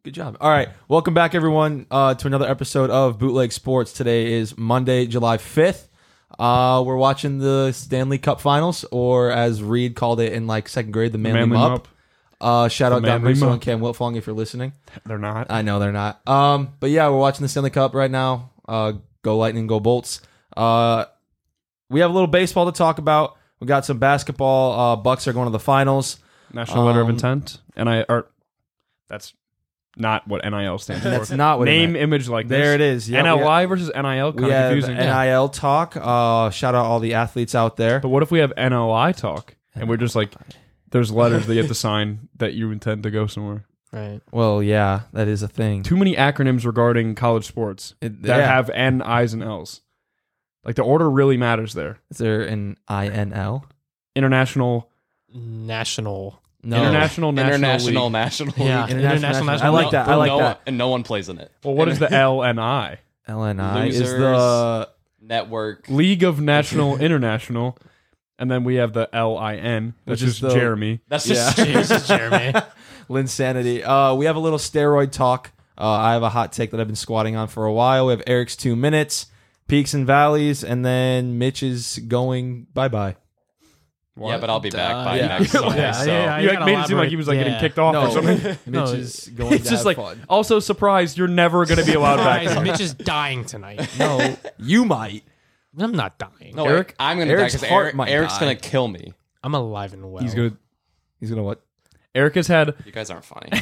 Good job. All right. Welcome back, everyone, to another episode of Bootleg Sports. Today is Monday, July 5th. We're watching the Stanley Cup Finals, or as Reed called it in like second grade, the Manly Mup. Shout out Don Russo and Cam Wiltfong if you're listening. They're not. I know they're not. But yeah, we're watching the Stanley Cup right now. Go Lightning, go Bolts. We have a little baseball to talk about. We got some basketball. Bucks are going to the finals. National Letter of Intent. That's not what NIL stands for. That's not what Name, image, like this. There it is. Yep, NLI versus NIL, kind of confusing. NIL talk. Shout out all the athletes out there. But what if we have NLI talk and we're just like, there's letters that you have to sign that you intend to go somewhere. Right. Well, yeah, that is a thing. Too many acronyms regarding college sports that have N, I's, and L's. Like the order really matters there. Is there an INL? International. National. No. International League. National. Yeah. International. I like that. I like that. And no one plays in it. Well, what is the LNI? LNI Losers, is the network. League of National International. And then we have the LIN, which is Jeremy. That's just Jesus, Jeremy. Linsanity. We have a little steroid talk. I have a hot take that I've been squatting on for a while. We have Eric's 2 minutes, peaks and valleys, and then Mitch is going bye-bye. What? Yeah, but I'll be back by yeah. next Sunday. Yeah, You made it seem like he was like getting kicked off or something. Mitch is going It's to just have like, fun. also surprised you're never going to be allowed back. Guys, Mitch is dying tonight. No, you might. I'm not dying. No, Eric? I'm going to die Eric's because heart might Eric's die. going to kill me. I'm alive and well. He's going to what? Eric has had You guys aren't funny.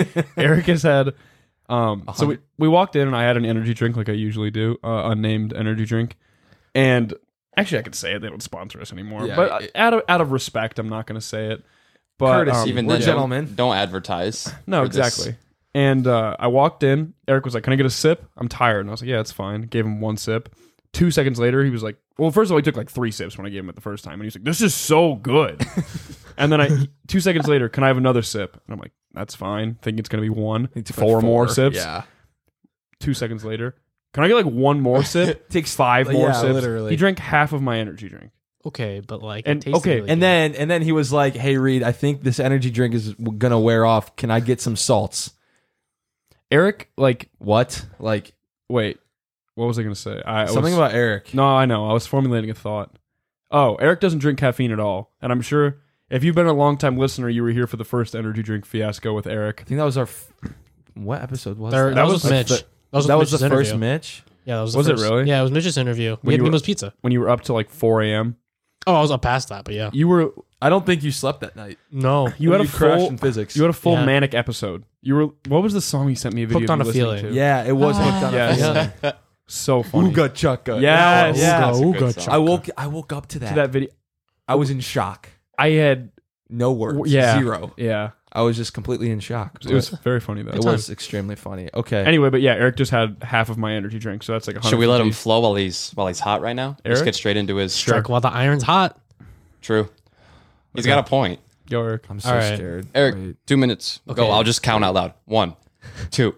so we walked in and I had an energy drink like I usually do, unnamed energy drink. And actually I could say it, they don't sponsor us anymore. Yeah, but out of respect, I'm not going to say it. But Courtesy. Even We're then, gentlemen. don't advertise. no, for this. exactly. And I walked in. Eric was like, "Can I get a sip? I'm tired." And I was like, "Yeah, it's fine." Gave him 1 sip. 2 seconds later, he was like, well, first of all, he took like 3 sips when I gave him it the first time. And he was like, "This is so good." And then 2 seconds later, "Can I have another sip?" And I'm like, "That's fine." Think it's going to be 1. He took 4 more sips. Yeah. 2 seconds later, "Can I get like 1 more sip?" Takes 5 more sips. Literally. He drank half of my energy drink. Okay, but like, And- it tasted okay, really And good. then he was like, "Hey Reed, I think this energy drink is gonna wear off. Can I get some salts?" Eric, like, What? Like wait, what was I going to say? something about Eric. No, I know. I was formulating a thought. Oh, Eric doesn't drink caffeine at all. And I'm sure if you've been a long-time listener, you were here for the first energy drink fiasco with Eric. I think that was our. What episode was That was like Mitch. the- That that was Mitch's the first interview. Mitch. Yeah, that was the Was it first. really? Yeah, it was Mitch's interview. We When had you were- Nemo's Pizza. When you were up to like 4 a.m. Oh, I was up past that, but yeah. You were I don't think you slept that night. No. you had a crashed full in physics. you had a full Yeah. manic episode. You were what was the song you sent me a video Hooked on of you a listening Feeling. to? Yeah, it was hooked on Yes. a feeling. So funny. Ooga chaka. Yes. Yeah. That's a good Ooga song. chaka. I woke up to that. To that video. I was in shock. I had No words. yeah. Zero. Yeah. I was just completely in shock. It was very funny though. It was extremely funny. Okay. Anyway, but yeah, Eric just had half of my energy drink, so that's like 150. Should we let him flow while he's hot right now? Eric? Just get straight into his Strike while the iron's hot. True. He's got a point. Yo, Eric. I'm so All right. scared. Eric, Wait. 2 minutes. Okay. Go. I'll just count out loud. 1, 2.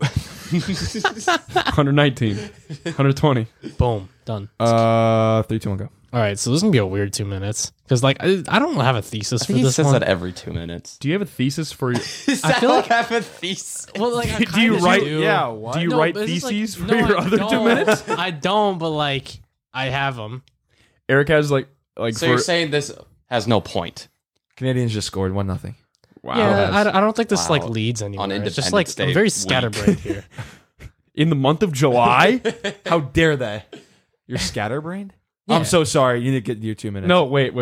119. 120. Boom. Done. 3, 2, 1, go. All right, so this is going to be a weird 2 minutes. Because, like, I don't have a thesis I for think he this says one. that every 2 minutes. Do you have a thesis for your I feel like have a thesis. Well, like, I Do you kinda write do. Yeah, what? Do you No, write but it's just theses like- for no, your I other 2 don't. minutes? I don't, but like I have them. Eric has like So for you're saying this has no point? Canadians just scored 1-0. wow. Yeah, I don't think this Wow. like leads anywhere. On It's just Independence like I'm Day very week. scatterbrained here. In the month of July? How dare they? You're scatterbrained? Yeah. I'm so sorry. You need to get your 2 minutes. No, wait.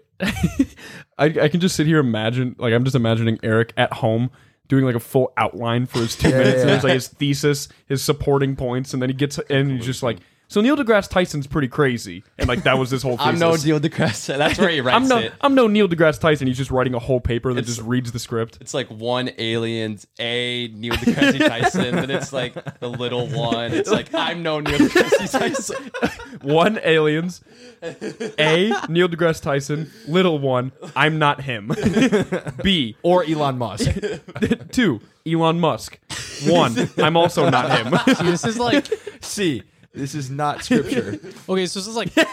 I can just sit here I'm just imagining Eric at home doing like a full outline for his 2 minutes, and there's like his thesis, his supporting points, and then he gets and he's just like, so Neil deGrasse Tyson's pretty crazy, and like that was his whole thesis. I'm no Neil deGrasse. That's where he writes it. I'm no Neil deGrasse Tyson. He's just writing a whole paper that just reads the script. It's like one aliens, a Neil deGrasse Tyson, then it's like the little one. It's like I'm no Neil deGrasse Tyson. 1, aliens. A, Neil deGrasse Tyson. Little 1, I'm not him. B, Or Elon Musk. 2, Elon Musk. 1, I'm also not him. See, this is like C, this is not scripture. okay, so this is like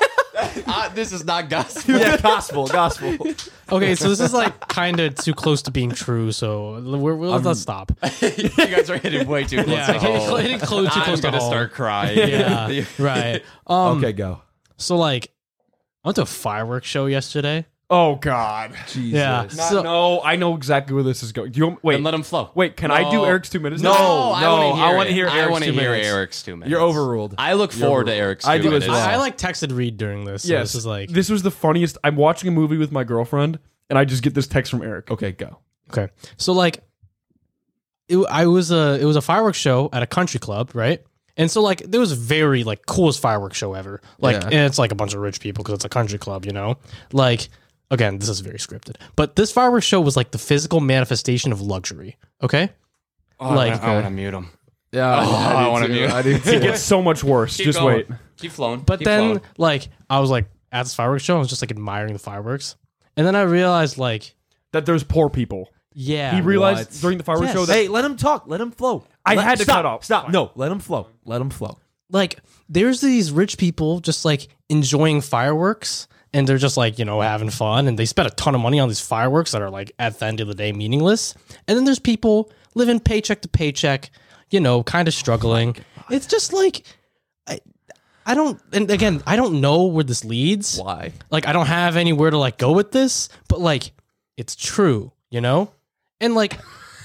This is not gospel. Yeah, gospel. Okay, so this is like kind of too close to being true. So let's stop. You guys are hitting way too close Yeah, to home. hitting too close I'm to gonna home. start crying. Yeah, right. Okay, go. So like, I went to a fireworks show yesterday. Oh God. Jesus. Yeah. So- No, I know exactly where this is going. Do you wait? And let him flow. Wait, can I do No. Eric's 2 minutes? No. I want to hear. Eric's I want to 2 hear minutes. Eric's 2 minutes. You're overruled. I look forward to Eric's 2 I do as minutes. well. I like texted Reed during this. So Yes. this is like This was the funniest. I'm watching a movie with my girlfriend, and I just get this text from Eric. Okay, go. okay. So like, it was a fireworks show at a country club, right? And so like, there was very like coolest fireworks show ever. Like, Yeah. and it's like a bunch of rich people because it's a country club, you know. Like, again, this is very scripted, but this fireworks show was like the physical manifestation of luxury. Okay. Like, I want to mute him. Yeah, I wanna do mute. too. I do It too. gets so much worse. Keep Just going. wait. Keep flowing. but Keep then flowing. like, I was like at this fireworks show, I was just like admiring the fireworks, and then I realized like, That there's poor people. yeah, He realized what? during the fireworks Yes. show that Hey, let him talk. Let him flow. I had to stop, cut off. Stop. Fine. No, let him flow. Let him flow. like there's these rich people just like enjoying fireworks and they're just like, you know, having fun and they spend a ton of money on these fireworks that are like at the end of the day meaningless. And then there's people living paycheck to paycheck, you know, kind of struggling. It's just like I don't, and again, I don't know where this leads. Why? Like I don't have anywhere to like go with this, but like it's true, you know? And like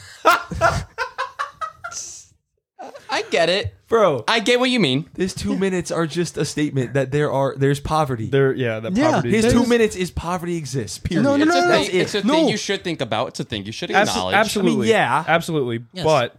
I get it. Bro, I get what you mean. his 2 minutes are just a statement that there's poverty. there, that Yeah, poverty. His there's- 2 minutes is poverty exists. Period. No, no, It's no, a no, thing. It's a No. thing you should think about. It's a thing you should Abso- acknowledge. absolutely, I mean, yeah. absolutely. Yes. But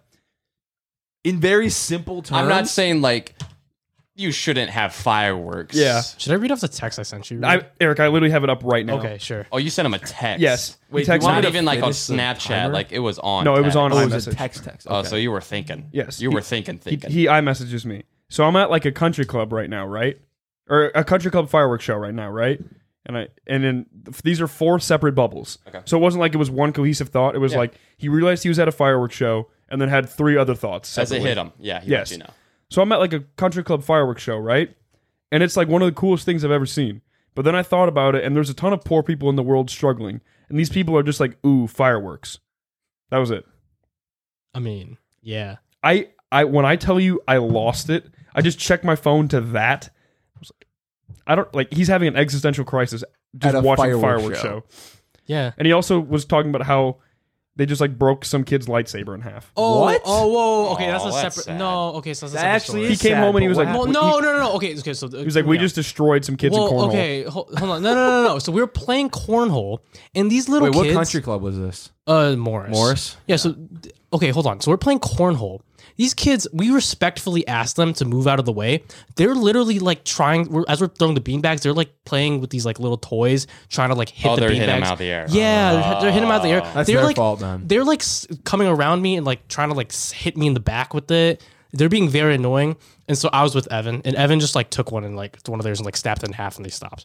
In very simple terms. I'm not saying like you shouldn't have fireworks. Yeah. should I read off the text I sent you? Eric, I literally have it up right now. Okay, sure. Oh, you sent him a text. Yes. Wait, He do you texted want me. Not to even like on finish the Snapchat. timer? Like it was on. No, it was on Oh, it was a iMessage. text. Oh, Okay. so you were thinking. Yes. You were thinking. He iMessages me. So I'm at like a country club right now, right? Or a country club fireworks show right now, right? And then these are 4 separate bubbles. Okay. So it wasn't like it was one cohesive thought. It was like he realized he was at a fireworks show and then had 3 other thoughts. As it separately. hit him. Yeah. He Yes. let you know. So I'm at like a country club fireworks show, right? And it's like one of the coolest things I've ever seen. But then I thought about it, and there's a ton of poor people in the world struggling, and these people are just like, ooh, fireworks. That was it. I mean, yeah. I when I tell you I lost it, I just checked my phone to that. I was like, I don't like. He's having an existential crisis just At a watching fireworks fireworks show. show, Yeah. and he also was talking about how they just like broke some kid's lightsaber in half. Oh, What? Oh, whoa. Okay, Oh, that's a that's separate. sad. No, okay, so that's a That separate actually story. is He came sad, home and he but was what like, Well, happened? no. Okay, so He was like, we just destroyed some kids in cornhole. okay, hold on. No. So we were playing cornhole, and these little Wait, what kids. country club was this? Morris. Morris? Yeah. So, okay, hold on. So we're playing cornhole. These kids, we respectfully asked them to move out of the way. They're literally like as we're throwing the beanbags, they're like playing with these like little toys, trying to like hit the they're beanbags. hitting them out of the air. Yeah, they're hitting them out of the air. That's they're their like, fault, man. They're like coming around me and like trying to like hit me in the back with it. They're being very annoying. And so I was with Evan, and Evan just like took one and like one of theirs and like snapped it in half, and they stopped.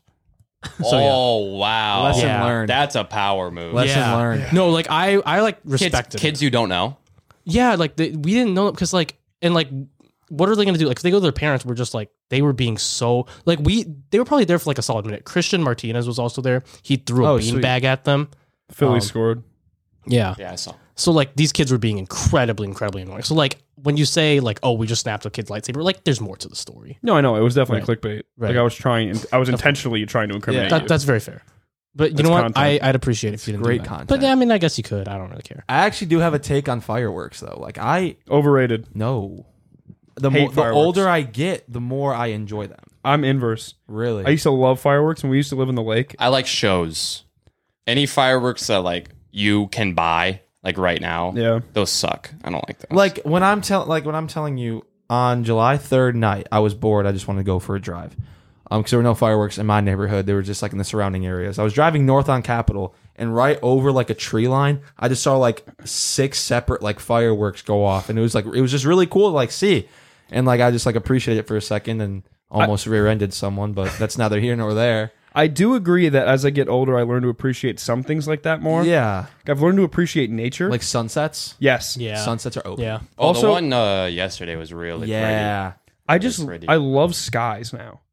So yeah. Oh wow. Lesson Yeah. learned. That's a power move. Lesson Yeah. learned. No, like I like respected it. Kids you don't know. Yeah, like we didn't know because like and like what are they gonna do? Like if they go to their parents, we're just like they were being so like they were probably there for like a solid minute. Christian Martinez was also there. He threw a Oh, sweet. beanbag at them. Philly scored. Yeah. Yeah, I saw. So like these kids were being incredibly annoying. So like when you say like, oh, we just snapped a kid's lightsaber, like there's more to the story. No, I know it was definitely clickbait. Right. Like I was intentionally trying to incriminate you. That's very fair. But you That's know what? content. I'd appreciate if you didn't Great do that. content. But yeah, I mean, I guess you could. I don't really care. I actually do have a take on fireworks, though. Like, Overrated. no. The Hate the fireworks. older I get, the more I enjoy them. I'm inverse. Really. I used to love fireworks when we used to live in the lake. I like shows. Any fireworks that like you can buy like right now. Yeah. Those suck. I don't like those. Like when I'm telling you on July 3rd night, I was bored. I just wanted to go for a drive. Because there were no fireworks in my neighborhood. They were just like in the surrounding areas. I was driving north on Capitol, and right over like a tree line, I just saw like 6 separate like fireworks go off, and it was just really cool to like see, and like I just like appreciated it for a second and almost rear-ended someone, but that's neither here nor there. I do agree that as I get older, I learn to appreciate some things like that more. Yeah, I've learned to appreciate nature. like sunsets. yes. Yeah. Sunsets are open. Yeah. oh, also- the one yesterday was really pretty. Yeah. I just pretty. I love skies now.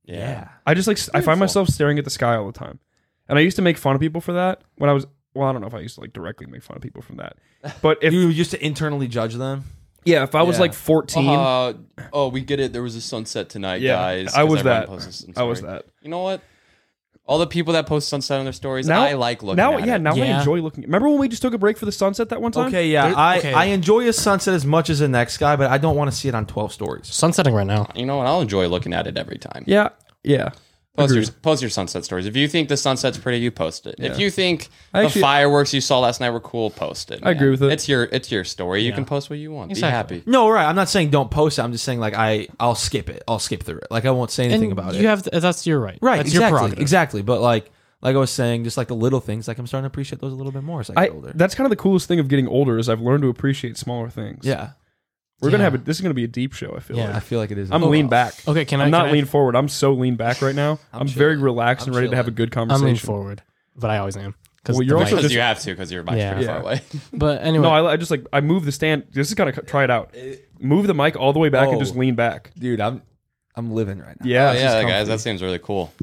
Yeah. I just like I find myself staring at the sky all the time, and I used to make fun of people for that when I was. Well, I don't know if I used to like directly make fun of people from that, but if You used to internally judge them. if I was Yeah. like 14, We get it. There was a sunset tonight, Yeah, guys. I 'cause was everyone that. posted some I was story. that. You know what? All the people that post sunset on their stories, I like looking now. at Yeah, it. now I Yeah. enjoy looking. Remember when we just took a break for the sunset that one time? Okay, yeah. Okay. I enjoy a sunset as much as the next guy, but I don't want to see it on 12 stories. Sunsetting right now. You know what? I'll enjoy looking at it every time. Yeah, yeah. Post your sunset stories. If you think the sunset's pretty, you post it. If you think I the actually- fireworks you saw last night were cool, post it. I agree with it. It's your story. You can post what you want. Exactly. Be happy. No, right. I'm not saying don't post it. I'm just saying like I'll skip it. I'll skip through it. Like I won't say anything And about you it. have that's your right. Right. That's your Exactly. prerogative. Exactly. But like I was saying, just like the little things, like I'm starting to appreciate those a little bit more as I get older. That's kind of the coolest thing of getting older is I've learned to appreciate smaller things. Yeah. We're gonna Yeah. have this is gonna be a deep show. I feel Yeah. I like feel like it is. I'm lean back. Okay, can I? I'm not can I- lean forward. I'm so lean back right now. I'm very chilling. relaxed I'm and ready to have a chilling. good I'm conversation. lean forward, but I always am. Well, you're also Because just- you have to, because your mic's Yeah. pretty Yeah. far away. But anyway, No, I just like I move the stand. This is gotta try it out. Move the mic all the way back and Oh. just lean back. Dude, I'm living right now. Yeah, Oh, this is yeah, guys, comfy. that seems really cool.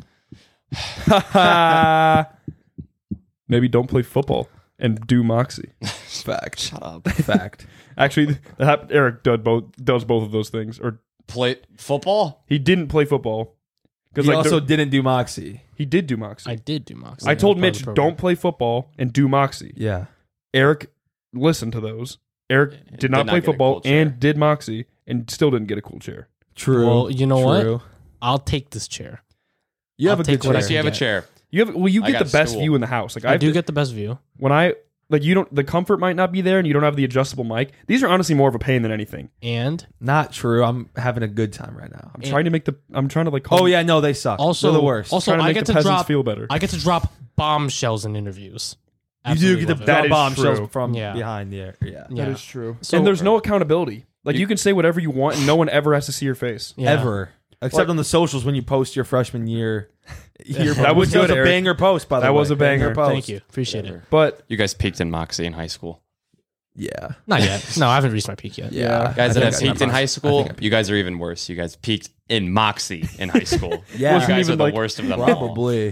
Maybe don't play football and do Moxie. Fact. Shut up. Fact. Actually, Eric does both of those things. Or Play football? he didn't play football because He like also didn't do Moxie. he did do Moxie. I did do Moxie. I told That was part of Mitch the program. don't play football and do Moxie. Yeah. Eric listened to those. Eric did not not play get a football cool chair. and did Moxie and still didn't get a cool chair. True. Well, you know what? True. I'll take this chair. You have I'll a good take what I chair. So you have a get. chair. You have you I get got the best stool. view in the house. Like I do I've- get the best view. when I like you don't the comfort might not be there and you don't have the adjustable mic. These are honestly more of a pain than anything. And Not true. I'm having a good time right now. I'm trying to like Oh yeah, no, they suck. also, They're the worst. Also, trying to I make get the to peasants drop. feel better. I get to drop bombshells in interviews. you do Absolutely get love the it. That is bombshells true. from Yeah. behind the air. Yeah. Yeah. That is true. So- and there's no accountability. Like you can say whatever you want and no one ever has to see your face. Yeah. Ever. Except Like- on the socials when you post your freshman year. That was which good, a Eric. banger post, by the way. That was a banger. post. Thank you. Appreciate it. But You guys peaked in Moxie in high school. Yeah. Not yet. No, I haven't reached my peak yet. Yeah. Guys I that have think I peaked in peaked. high school, you guys are even worse. You guys peaked in Moxie in high school. Yeah. You Wasn't guys are even the like- worst of them all. Probably.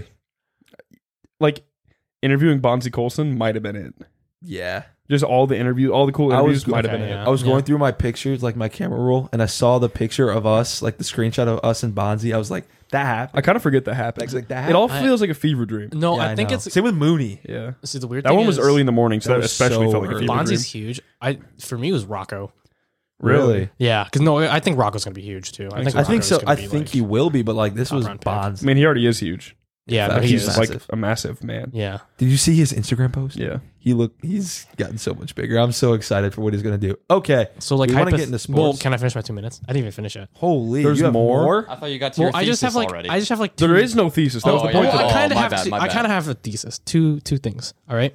like interviewing Bonzi Colson might have been it. Yeah. Just all the interviews, all the cool I interviews was- might have okay, been yeah. it. I was Yeah. going through my pictures, like my camera roll, and I saw the picture of us, like the screenshot of us and Bonzi. I was like, that happened. I kind of forget that happened. Like, that It all happened. feels like a fever dream. No, Yeah, I think know. it's. Same with Mooney. Yeah. See, the weird That thing one was is, early in the morning, so That that was especially so felt like a early. fever Bonzi's dream. huge. For me, it was Rocco. Really? Yeah, because no, I think Rocco's gonna be huge too. I think Rocco's so. gonna I be, think like- he will be, but like this was top-round pick. I Bonzi. mean, he already is huge. Yeah, fact, but He's he's massive. like a massive man. yeah. Did you see his Instagram post? Yeah. He's gotten so much bigger. I'm so excited for what he's gonna do. Okay. So like, we want to get into sports. Well, can I finish my 2 minutes? I didn't even finish it. Holy, There's you have more? I thought you got to Well, your I just thesis have like already. I just have like two. There is no thesis. That was the Oh, point. yeah. of Well, it. I kind of my have. bad, my I bad. kind of have a thesis. Two things. All right.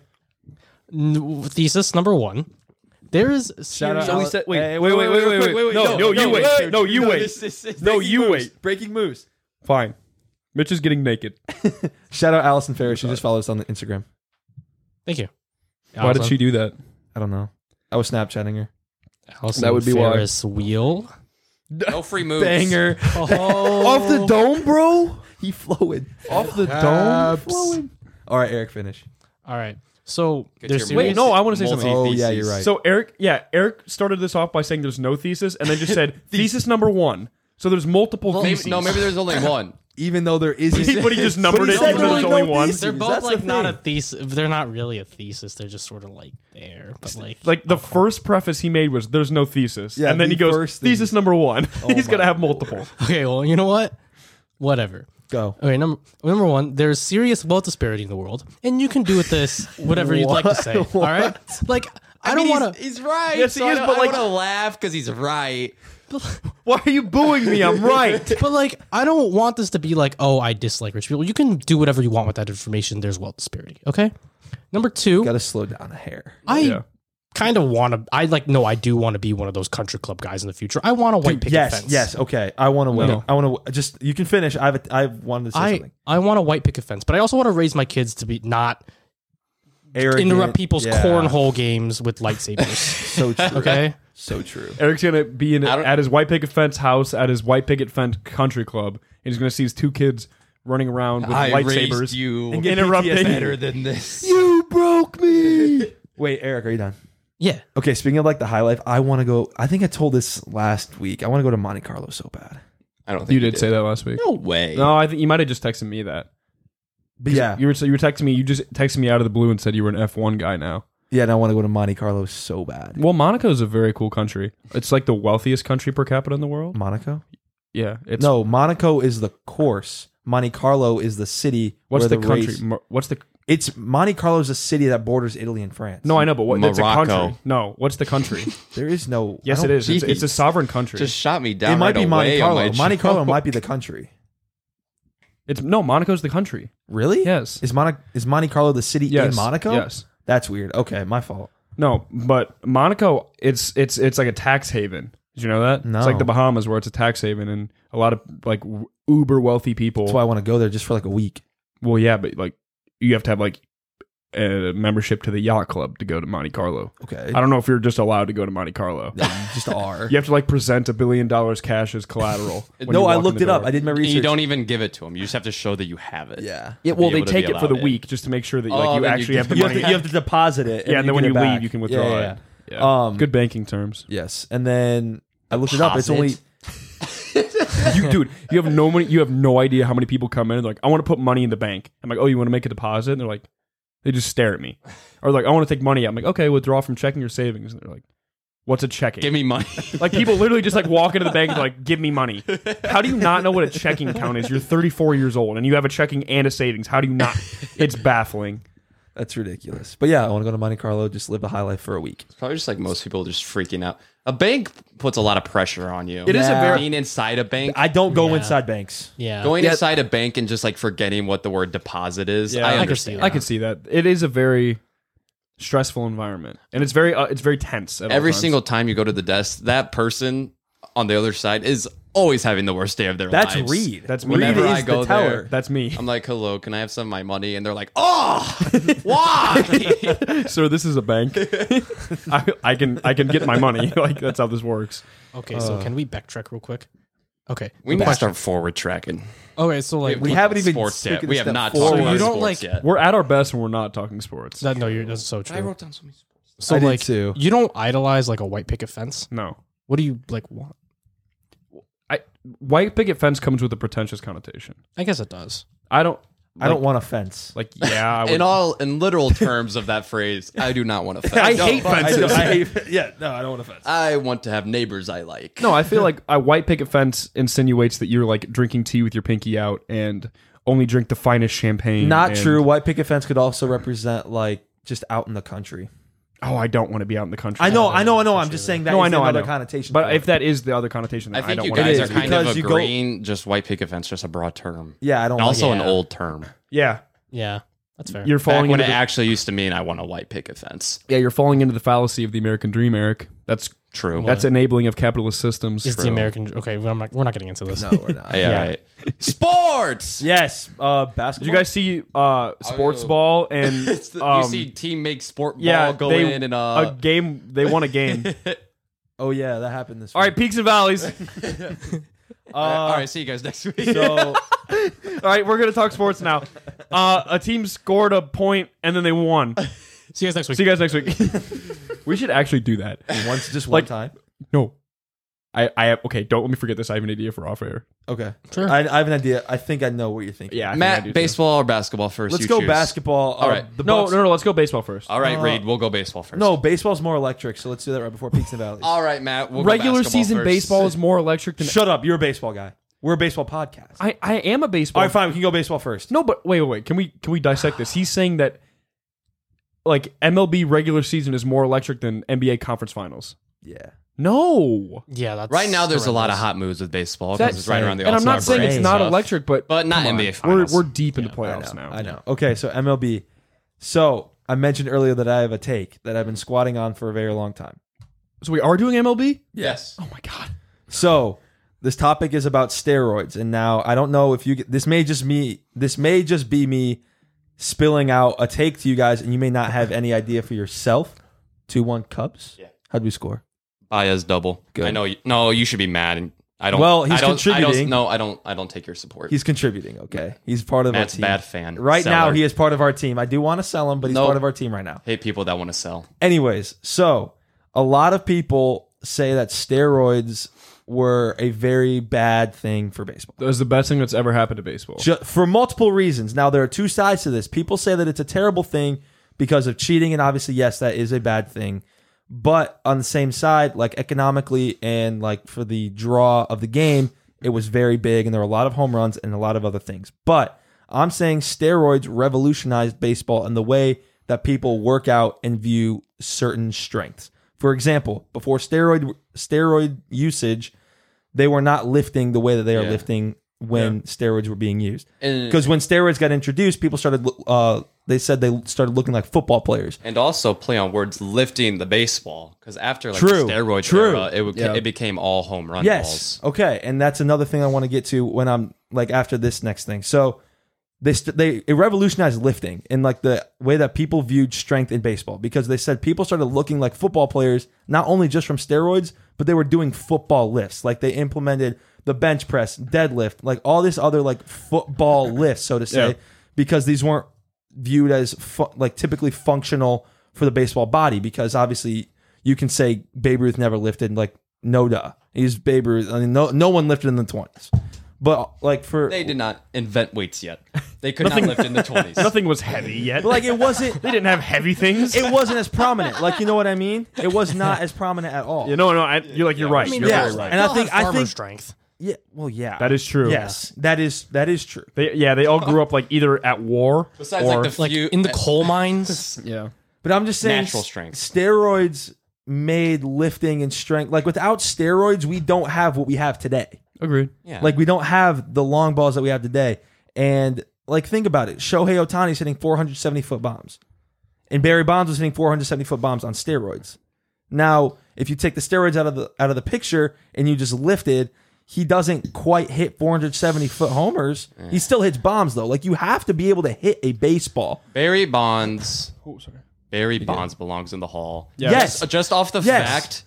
Thesis number one. There is Shout out. So we said- wait, Hey, wait. No, you wait. No, you wait. No, you wait. Breaking moves. Fine. Mitch is getting naked. Shout out Allison Ferris. She just followed us on the Instagram. Thank you. Why did she do that? I don't know. I was Snapchatting her. Allison That would be why. Ferris wheel. No free moves. Banger. Oh, Off the dome, bro. He flowing. Off the dome? Abs. Flowing. All right, Eric, finish. All right. So Get there's your serious. Wait, no, I want to say something. Oh, Multi-theses. yeah, you're right. So Eric started this off by saying there's no thesis, and then just said thesis number one. So there's multiple theses. Maybe there's only one. Even though there isn't. But he just numbered he it, said even though there's no only one. thesis. They're both That's like the not a thing. thesis. They're not really a thesis. They're just sort of like there, but Like the first preface he made was "There's no thesis," Yeah, and then the he goes first thing. thesis number one. He's my gonna have multiple. Okay, well, you know what? Whatever. Go. Okay, number one, there's serious wealth disparity in the world, and you can do with this whatever you'd like to say. All right, like I don't want to. He's right. Yes, he so is, I but, like- want to laugh because he's right. Why are you booing me? I'm right. But like, I don't want this to be like, oh, I dislike rich people. You can do whatever you want with that information. There's wealth disparity. Okay. Number two, Got to slow down a hair. I Yeah. kind of want to. I do want to be one of those country club guys in the future. I want a white picket Yes, fence. yes. Okay, I want to win. No. I want to just. You can finish. I wanted to say something. I want a white picket fence, but I also want to raise my kids to be not Arrogant. interrupt people's Yeah. cornhole games with lightsabers. So true. Okay. So true. Eric's gonna be I don't- at his white picket fence house at his white picket fence country club, and he's gonna see his two kids running around with I lightsabers. raised you And get interrupting. PTSD. better than this. You broke me. Wait, Eric, are you done? Yeah. Okay, speaking of like the high life, I want to go. I think I told this last week. I want to go to Monte Carlo so bad. I don't think You did say that last week. No way. No, I think you might have just texted me that. But yeah, You were texting me. You just texted me out of the blue and said you were an F1 guy now. yeah, and I want to go to Monte Carlo so bad. Well, Monaco is a very cool country. It's like the wealthiest country per capita in the world. Monaco? Yeah. It's No, Monaco is the course. Monte Carlo is the city. What's where the country? race- What's the? It's Monte Carlo is a city that borders Italy and France. No, I know, but what? It's a Morocco. country. No, what's the country? there is no. Yes, I it don't- is. It's a sovereign country. Just shot me down. It might right be Monte away on Carlo. my Monte Carlo joke. might be the country. It's no, Monaco's the country. Really? Yes. Is Monte Carlo the city Yes. in Monaco? Yes. That's weird. Okay, my fault. No, but Monaco, it's like a tax haven. Did you know that? No. It's like the Bahamas, where it's a tax haven, and a lot of like uber wealthy people. That's why I want to go there just for like a week. Well, yeah, but like you have to have like a membership to the yacht club to go to Monte Carlo. Okay. I don't know if you're just allowed to go to Monte Carlo. You just are. You have to like present $1 billion cash as collateral. when you No, I walk in looked the it up. door. I did my research. You don't even give it to them. You just have to show that you have it. Yeah. Yeah, well, be they able to take be it for the allowed in. week just to make sure that Oh, like you then you actually have the You money. have to deposit it. Yeah, and then when get you it leave, back. you can withdraw Yeah. it. Yeah. Um, Good banking terms. Yes, and then I looked it up. It's only Dude, you have no idea how many people come in and they're like, I want to put money in the bank. I'm like, oh, you want to make a deposit? And they're like, they just stare at me. Or like, I want to take money out. I'm like, okay, withdraw from checking or savings. And they're like, what's a checking? Give me money. Like people literally just like walk into the bank and they're like, give me money. How do you not know what a checking account is? You're 34 years old and you have a checking and a savings. How do you not? It's baffling. that's ridiculous. But yeah, I want to go to Monte Carlo, just live a high life for a week. Probably just like most people just freaking out. A bank puts a lot of pressure on you. It is a very- being inside a bank. I don't go Yeah. inside banks. Yeah. Going inside a bank and just like forgetting what the word deposit is. Yeah, I I can understand. see that. I could see that. It is a very stressful environment. And it's very tense. At all Every times. single time you go to the desk, that person on the other side is always having the worst day of their That's lives. Reed. That's me. Whenever Reed I is go the teller. there, That's me. I'm like, hello, can I have some of my money? And they're like, oh, why? Sir, this is a bank. I can get my money. Like that's how this works. Okay, so can we backtrack real quick? Okay. We need to start forward tracking. Okay, so like We haven't even sports yet. taken We a have step not forward. talked So about you don't, sports like- yet. We're at our best when we're not talking sports. that, no, that's so true. I wrote down so many sports. So I did like too. you don't idolize like a white picket fence. No. What do you like want? White picket fence comes with a pretentious connotation. I guess it does. I don't want a fence. like yeah, I would, In literal terms of that phrase, I do not want to I fence. hate fences. I hate. Yeah, no, I don't want a fence. I want to have neighbors I like. No, I feel like a white picket fence insinuates that you're like drinking tea with your pinky out and only drink the finest champagne. Not and- true. White picket fence could also represent like just out in the country. Oh, I don't want to be out in the country. I know. I'm just saying that. No, is I know. another I know. connotation. But for if it. that is the other connotation, then I I think don't you want guys to. are kind because of you go- agreeing. Just white picket fence, just a broad term, yeah, I don't. and also like an it. old term. Yeah, Yeah, that's fair. you're Back falling when into it the, actually used to mean I want a white picket fence. you're falling into the fallacy of the American dream, Eric. That's True. that's enabling of capitalist systems. Is the American okay? We're not getting into this. No, we're not. Yeah, Yeah. right. Sports. Yes, basketball. Did you guys see sports ball and It's the, you see team make sport ball yeah, go they, in and a game. They won a game. Oh yeah, that happened this. All right, peaks and valleys. all right, see you guys next week. So All right, we're gonna talk sports now. A team scored a point and then they won. See you guys next week. See you guys next week. We should actually do that. once, just one Like- time. No, I have okay. Don't let me forget this. I have an idea for off air. Okay, Sure. I have an idea. I think I know what you're thinking. Yeah, I think I do Matt, too. baseball or basketball first? Let's You go choose. basketball. All right. The No, Bucks- no. Let's go baseball first. All right, Reed, we'll go baseball first. No, baseball's more electric. So let's do that right before peaks and valleys. All right, Matt. We'll go Regular basketball season first. baseball is more electric than. Shut up. You're a baseball guy. We're a baseball podcast. I am a baseball. All right, fine. We can go baseball first. No, but wait. Can we dissect this? He's saying that like MLB regular season is more electric than NBA conference finals. Yeah. No. Yeah, that's Right now, there's a lot of horrendous. hot moves with baseball That's because it's right around the and I'm All-Star not saying break it's and not stuff. electric, but but not come on. NBA finals. We're deep into I playoffs know. now. I know. Okay, so MLB. So I mentioned earlier that I have a take that I've been squatting on for a very long time. So we are doing MLB? Yes. Oh my god. So this topic is about steroids, and now I don't know if you. This may just be me spilling out a take to you guys, and you may not have any idea for yourself. 2-1 Cubs. Yeah. How'd we score? Baez double. Good. I know. No, you should be mad. And I don't. Well, he's I don't, contributing. I don't take your support. He's contributing. Okay, he's part of Matt's our team. bad fan. Right now, Seller. he is part of our team. I do want to sell him, but he's Nope. part of our team right now. Hate people that want to sell. Anyways, so a lot of people say that steroids were a very bad thing for baseball. That was the best thing that's ever happened to baseball. For multiple reasons. Now, there are two sides to this. People say that it's a terrible thing because of cheating, and obviously, yes, that is a bad thing. But on the same side, like economically and like for the draw of the game, it was very big, and there were a lot of home runs and a lot of other things. But I'm saying steroids revolutionized baseball in the way that people work out and view certain strengths. For example, before steroid usage, they were not lifting the way that they are lifting when steroids were being used. Because when steroids got introduced, people started. They said they started looking like football players. And also play on words, lifting the baseball. Because after like True. the steroid True. era, it became all home run Yes. balls. Okay, and that's another thing I want to get to when I'm like after this next thing. So it revolutionized lifting in like the way that people viewed strength in baseball, because they said people started looking like football players, not only just from steroids, but they were doing football lifts. Like they implemented the bench press, deadlift, like all this other like football lifts, so to say, because these weren't viewed as like typically functional for the baseball body. Because obviously you can say Babe Ruth never lifted, like no duh, he's Babe Ruth. I mean, no one lifted in the 20s. But like They did not invent weights yet. They could not lift in the 20s. Nothing was heavy yet. but like it wasn't They didn't have heavy things. it wasn't as prominent. Like, you know what I mean? It was not as prominent at all. You know, you're right. I mean, You're yeah. very right. And I They all think- had farmer think- strength. Yeah, well, yeah. That is true. Yes, that is true. They all grew up like either at war Besides or like the Like few in the coal mines. yeah. But I'm just saying, Natural strength. steroids made lifting and strength. Like without steroids, we don't have what we have today. Agreed. Yeah. Like we don't have the long balls that we have today. And like think about it, Shohei Ohtani's hitting 470-foot bombs, and Barry Bonds was hitting 470-foot bombs on steroids. Now, if you take the steroids out of the picture and you just lifted, he doesn't quite hit 470-foot homers. He still hits bombs though. Like you have to be able to hit a baseball. Barry Bonds. Oh, sorry. Barry Bonds belongs in the Hall. Yeah. Yes. Just off the Yes. fact,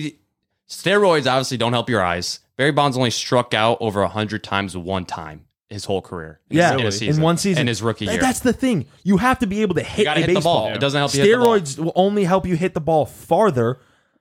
steroids obviously don't help your eyes. Barry Bonds only struck out over 100 times one time his whole career. Yeah, in in one season. In his rookie year. That's the thing. You have to be able to hit gotta a hit the baseball. ball. It doesn't help you hit the ball. Steroids will only help you hit the ball farther.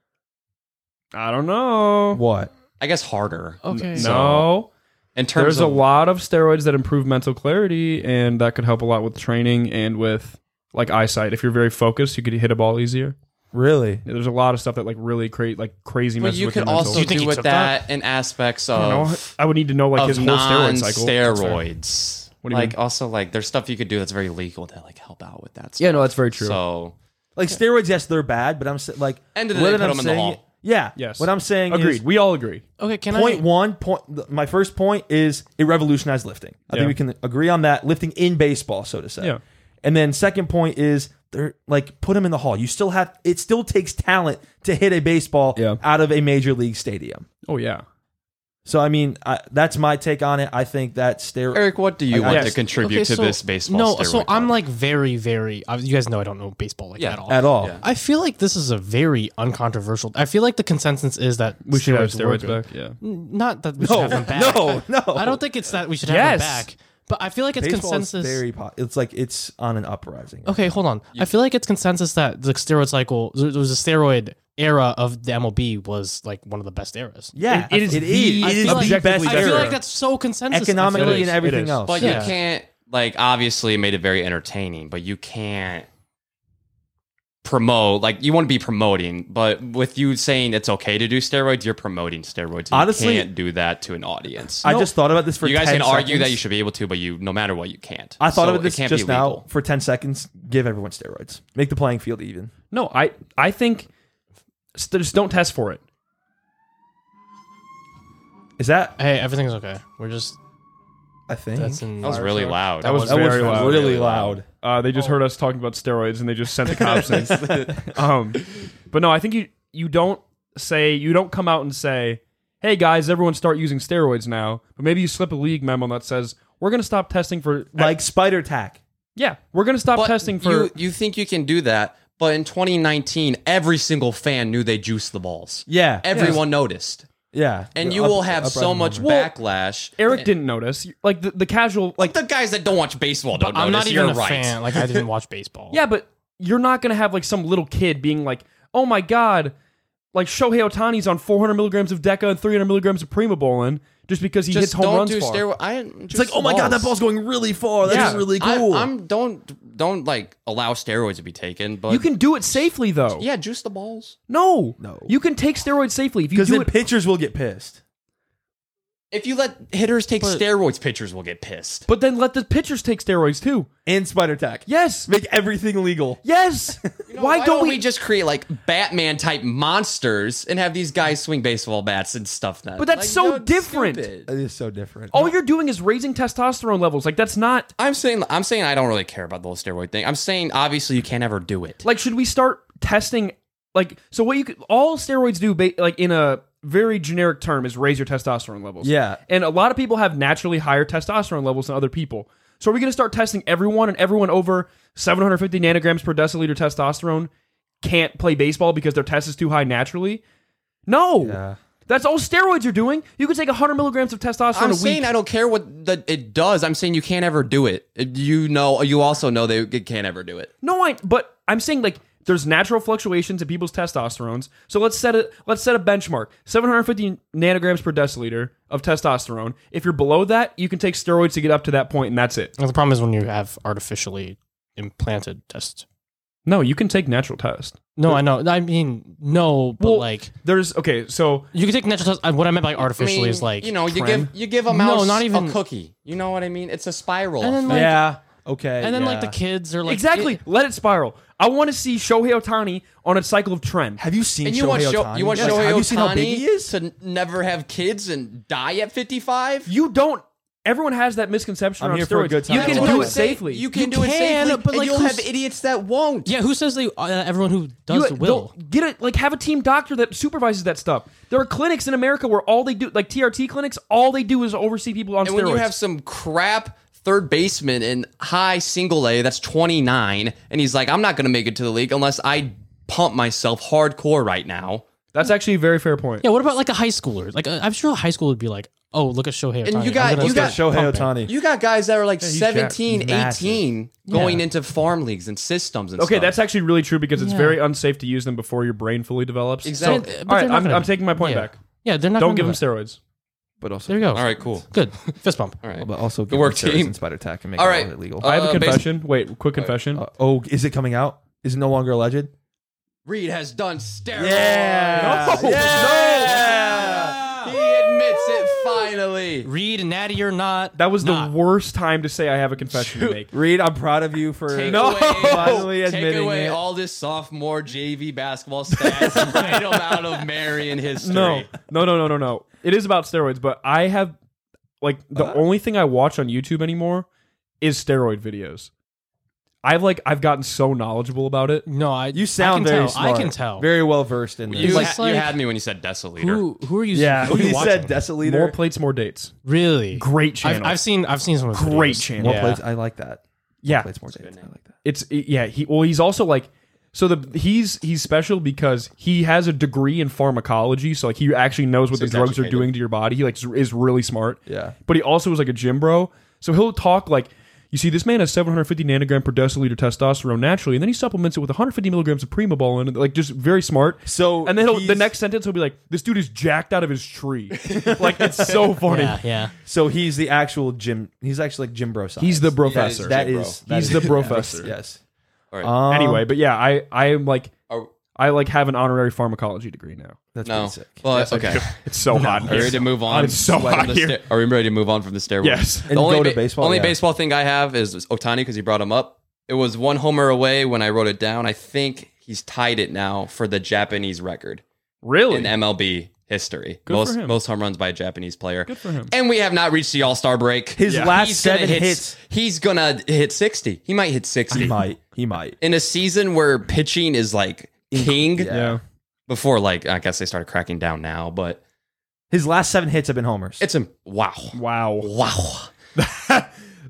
I don't know. What? I guess harder. Okay. No. In terms There's of a lot of steroids that improve mental clarity, and that could help a lot with training and with like eyesight. If you're very focused, you could hit a ball easier. Really? Yeah, there's a lot of stuff that like really create like crazy but messes you with could your mental. also you think do he with took that in aspects I don't know. of I would need to know like his whole steroid cycle. non-steroids. What do you Like mean? also like there's stuff you could do that's very legal to like help out with that. Yeah, no, that's very true. So Like steroids, yes, they're bad, but I'm like End of the day, what put I'm them in the saying- hall. Yeah. Yes. What I'm saying Agreed. is We all agree. Okay, can point I? one. My first point is it revolutionized lifting. I Yeah. think we can agree on that. Lifting in baseball, so to say. Yeah. And then second point is they're like put them in the hall. You still have it. Still takes talent to hit a baseball Yeah. out of a major league stadium. Oh yeah. So I mean, that's my take on it. I think that Eric, what do you want Yes. to contribute to this baseball? No, steroid so I'm talk? like very, very. You guys know I don't know baseball like Yeah. at all. at all. Yeah. I feel like this is a very uncontroversial. I feel like the consensus is that We should have were steroids good. back. Yeah. Not that we should have them back. No. I don't think it's that we should have Yes. them back. But I feel like it's Baseball is consensus. very. It's like it's on an uprising. Okay, hold on. I feel like it's consensus that the steroid cycle, there was a steroid era of the MLB was like one of the best eras. Yeah, It is It the- is. I It is feel like- the objectively best I feel era. like that's so consensus. Economically I feel and like- everything is. else. But Yeah. you can't like obviously it made it very entertaining, but you can't promote like you want to be promoting, but with you saying it's okay to do steroids, you're promoting steroids. Honestly- you can't do that to an audience. I just thought about this for you guys 10 can argue seconds. that you should be able to, but you no matter what you can't. I thought So of it this can't just be now legal. for 10 seconds. Give everyone steroids. Make the playing field even. No, I think just don't test for it. Is that? Hey, everything's okay. We're just I think. that's in. That was really loud. That was that was very loud. really loud. They just heard us talking about steroids and they just sent the cops in. But no, I think you don't come out and say, "Hey guys, everyone start using steroids now." But maybe you slip a league memo that says we're going to stop testing for Like spider tack. yeah, we're going to stop But testing for you think you can do that, But in 2019, every single fan knew they juiced the balls. Yeah. Everyone noticed. Yeah. And The you will have uprising so much moment. backlash. Eric didn't notice. Like the casual, like The guys that don't watch baseball don't I'm notice. not even You're a right. fan. Like I didn't watch baseball. yeah, but you're not gonna have like some little kid being like, "Oh my god, like Shohei Ohtani's on 400 milligrams of Deca and 300 milligrams of Primobolan just because he hits Just home don't runs do far." steroid. It's like, oh my god, that ball's going really far. That's Yeah. really cool. Don't like allow steroids to be taken. But You can do it safely though. yeah, juice the balls. No, No. you can take steroids safely if you Because do then it. pitchers will get pissed. If you let hitters take steroids, pitchers will get pissed. But then let the pitchers take steroids too. And spider tack. Yes, Make everything legal. yes. Why don't we? just create like Batman type monsters and have these guys swing baseball bats and stuff? Then, But that's Like, so you're different. stupid. It is so different. All you're doing is raising testosterone levels. Like that's not I'm saying I don't really care about the whole steroid thing. I'm saying obviously you can't ever do it. like. Should we start testing? Like so, what you could, all steroids do, like in a very generic term, is raise your testosterone levels. Yeah. and a lot of people have naturally higher testosterone levels than other people. So are we going to start testing everyone, and everyone over 750 nanograms per deciliter testosterone can't play baseball because their test is too high naturally? No. Yeah. That's all steroids are doing. You could take 100 milligrams of testosterone I'm a saying week. I don't care what it does. I'm saying you can't ever do it. You also know they can't ever do it. But I'm saying like there's natural fluctuations in people's testosterones. So let's set a benchmark. 750 nanograms per deciliter of testosterone. If you're below that, you can take steroids to get up to that point, and that's it. The problem is when you have artificially implanted tests. No, you can take natural test. No, I know. I mean, no, but Well, like So you can take natural tests. What I meant by artificially I mean, is like you give a No, mouse not even- a cookie. You know what I mean? It's a spiral. And then, effect. like- Yeah. Okay. and then yeah. like the kids are like exactly, let it spiral. I want to see Shohei Ohtani on a cycle of trend. Have you seen And you Shohei want Ohtani? you want Like, Shohei have you seen how big he Ohtani is? to never have kids and die at 55? You don't. Everyone has that misconception I'm around here for a steroids. good time. You That's can what do I'm it saying. safely. You can You do it can, safely, but, and like, you'll have who's- idiots that won't. Yeah, who says they? Everyone who does will. Don't get it. Like have a team doctor that supervises that stuff. There are clinics in America where all they do, like TRT clinics, all they do is oversee people on And steroids. when you have some crap third baseman in high single A that's 29, and he's like, I'm not going to make it to the league unless I pump myself hardcore right now. That's actually a very fair point. Yeah, what about like a high schooler? Like I'm sure a high school would be like, oh, look at Shohei Ohtani. And you I'm got- gonna you start got Shohei pumping. Ohtani. You got guys that are like he's 17, jacked. He's massive. 18 going into farm leagues and systems and Okay, stuff. that's actually really true because it's Yeah. very unsafe to use them before your brain fully develops. Exactly. So, But all right, they're not I'm gonna- taking my point yeah. back. Yeah, they're not. Don't gonna give them do that. steroids. But also, There you go. All right, cool. Good. Fist bump. All right. But also, Good work, give them steroids team. and spider tack and make All it right. all illegal. I have a basi- confession. Wait, quick confession. Oh, is it coming out? Is it no longer alleged? Reed has done steroids. Yeah. No. Yeah. He admits it finally. Reed, natty or not. That was not. the worst time to say I have a confession to make. Reed, I'm proud of you for Take finally away, take admitting away it. all this sophomore JV basketball stats and write them out of Marion history. No. It is about steroids, but I have like the only thing I watch on YouTube anymore is steroid videos. I've gotten so knowledgeable about it. No, You sound I can very tell. smart. I can tell. Very well versed in this. You, It's like- you had me when you said deciliter. Who are you? yeah, who are when you you said watching? deciliter. More plates, more dates. Really Great channel. I've seen some of his Great videos. channel. more Yeah. plates. I like that. Yeah, More plates, more dates. I like that. He's also like he's special because he has a degree in pharmacology, so like he actually knows what So the he's drugs are educated. doing to your body. He like is really smart. Yeah. But he also is like a gym bro, so he'll talk like, you see, this man has 750 nanogram per deciliter testosterone naturally, and then he supplements it with 150 milligrams of Primobolan, and like just very smart. So And then the he's- next sentence he'll be like, "This dude is jacked out of his tree." Like it's so funny. Yeah. So he's the actual gym. He's actually like gym bro size. He's the professor. That Gym is. bro. that He's is- the professor. Yes. All right. Anyway, but yeah, I am like Are- I like have an honorary pharmacology degree now. That's no. pretty sick. Well, okay. It's so hot. in Are we here. ready to move on? It's so from hot the here. Are we ready to move on from the steroids? Yes. And go to baseball, Only yeah. baseball thing I have is Ohtani because he brought him up. It was one homer away when I wrote it down. I think he's tied it now for the Japanese record Really? in MLB history. Good for him. Most home runs by a Japanese player. Good for him. And we have not reached the All-Star break. His Yeah. last He's gonna 7 hit- hits. He's gonna hit 60. He might hit 60 He might. He might. in a season where pitching is like king. Yeah. Before, like, I guess they started cracking down now, but His last 7 hits have been homers. it's a wow. Wow. Wow.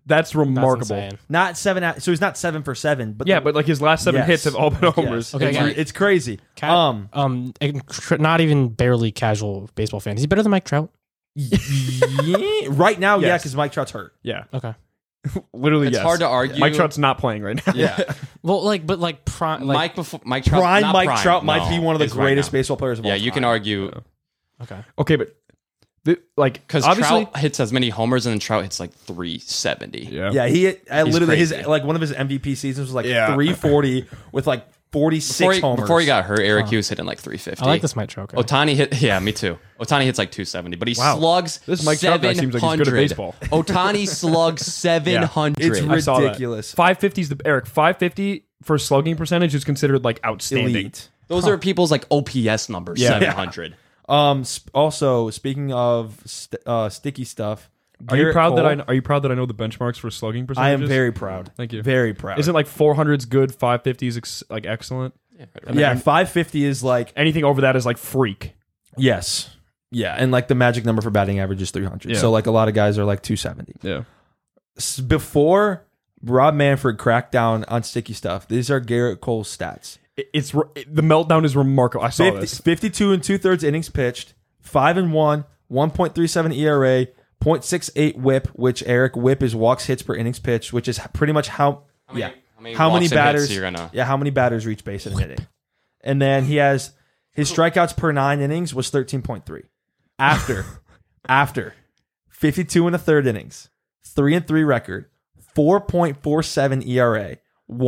That's remarkable. insane. Not 7. So he's not 7 for 7. But Yeah, but like his last 7 Yes. hits have all been homers. Yes. Okay, it's, yeah. it's crazy. Not even barely casual baseball fan. Is he better than Mike Trout? Yeah, right now, yeah, Yes. because Mike Trout's hurt. Yeah, Okay. literally. It's yes. hard to argue. Mike Trout's not playing right now. Yeah, Well, Mike Trout. Mike Trout, prime not Mike prime, Trout might be no, one of the is right greatest now. baseball players of all Yeah, time. you can argue Okay. Okay, but because obviously, Trout hits as many homers and then Trout hits like 370. yeah, Yeah, he literally his crazy. like one of his MVP seasons was like Yeah. 340 with like 46 homers. Before he got hurt, Eric Hughes hitting like 350. I like this Mike Trout guy. Otani hit, yeah, me too. Otani hits like 270, but he Wow. slugs This Mike Trout guy seems like he's good at 700. baseball. Otani slugs 700. It's I saw that. ridiculous. 550 is the Eric 550 for slugging percentage is considered like outstanding. Elite. Those are people's like OPS numbers, Yeah. 700. Also, speaking of sticky stuff, Are you Garrett proud Cole, that I know the benchmarks for slugging I percentages? am very proud. Thank you. Very proud. Isn't like 400's good, 550's like excellent. yeah, 550 is like Anything over that is like freak. yes. Yeah, and like the magic number for batting average is 300. Yeah. So like a lot of guys are like 270. Yeah. Before Rob Manfred cracked down on sticky stuff, these are Garrett Cole's stats. The meltdown is remarkable. I saw this. 52 and 2/3 innings pitched, 5-1, 1.37 ERA, 0.68 WHIP, which Eric WHIP is walks hits per innings pitched, which is pretty much how many walks and hits batters you're gonna- how many batters reach base in a hitting. And then he has his strikeouts per 9 innings was 13.3. After 52 and a third innings, 3-3 record, 4.47 ERA,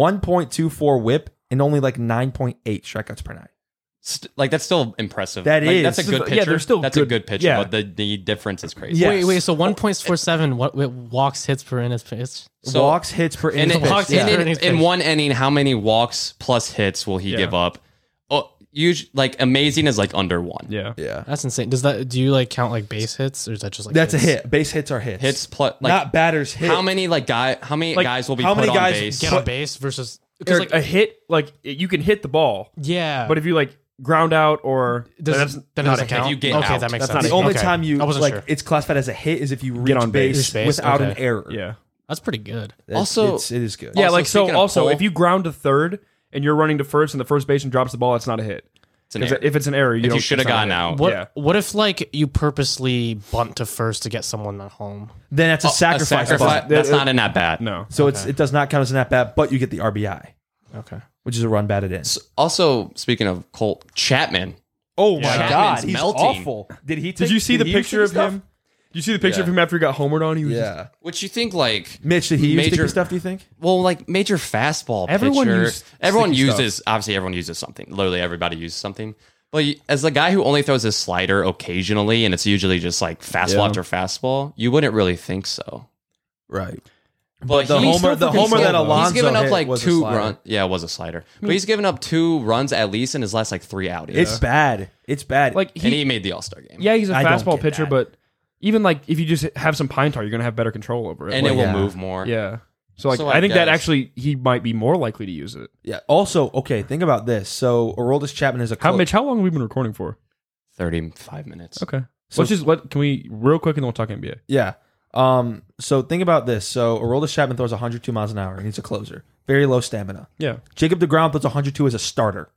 1.24 WHIP, and only like 9.8 strikeouts per 9. Like that's still impressive. That Like, is. that's a good Yeah, pitcher. they're still that's good. a good pitcher, Yeah. but the difference is crazy. Yeah. Wait. So 1.47. What walks hits per innings pitch? So- Walks, hits per And innings in, pitched. walks Yeah. hits per in, innings in pitched. one inning, how many walks plus hits will he give up? Oh, like amazing is like under 1. Yeah. Yeah. That's insane. Do you like count like base hits or is that just like That's a hits? hit. Base hits are hits. Hits plus like not batters hit. how many guys will be how put many on guys base? Get on base versus because Eric, a hit, like you can hit the ball, yeah. but if you like ground out or does, that not doesn't a hit. count. If you get okay, out, that makes that's not sense. The only Okay. time you I wasn't like sure. it's classified as a hit is if you reach on base, base. without an Okay. error. Yeah. That's pretty good. Also- it is good. Yeah, Also, like so. speaking of Also, Cole- if you ground to third and you're running to first, and the first baseman drops the ball, it's not a hit. It's an 'Cause error. if it's an error, If you don't- should have it's not a gotten hit. out. What Yeah. What if like you purposely bunt to first to get someone at home? Then that's a sacrifice. bunt. That's not in that bat. No. So it does not count as an at bat, but you get the RBI, Okay. which is a run batted in. Also, speaking of Colt Chapman, Oh my Chapman's God, he's melting. awful. Did he? Did you see the did he use picture of sticky stuff? him? Did you see the picture of him after he got homered on? He was just- Yeah. which you think like Mitch, did he use Major- sticky stuff? Do you think? well, like major fastball Everyone pitcher. used Everyone sticky uses obviously everyone uses something. Literally everybody uses something. But as the guy who only throws his slider occasionally, and it's usually just like fastball Yeah. after fastball, you wouldn't really think so. Right. But the he's homer that Alonso he's given up hit like was a 2 slider. runs. Yeah, it was a slider. But he's given up 2 runs at least in his last like 3 outings. It's bad. It's bad. like and he made the All-Star game. yeah, he's a I don't fastball get pitcher, that. but even like if you just have some pine tar, you're gonna have better control over it. And Like, it will yeah. move more. yeah. So like So, I think that guess- actually he might be more likely to use it. yeah. Also, okay, think about this. So Aroldis Chapman is a Mitch, how long have we been recording for? 35 minutes. Okay. So- Let's just can we real quick and then we'll talk NBA. Yeah. So think about this. So Aroldis Chapman throws 102 miles an hour and he's a closer. Very low stamina. Yeah. Jacob DeGrom throws 102 as a starter.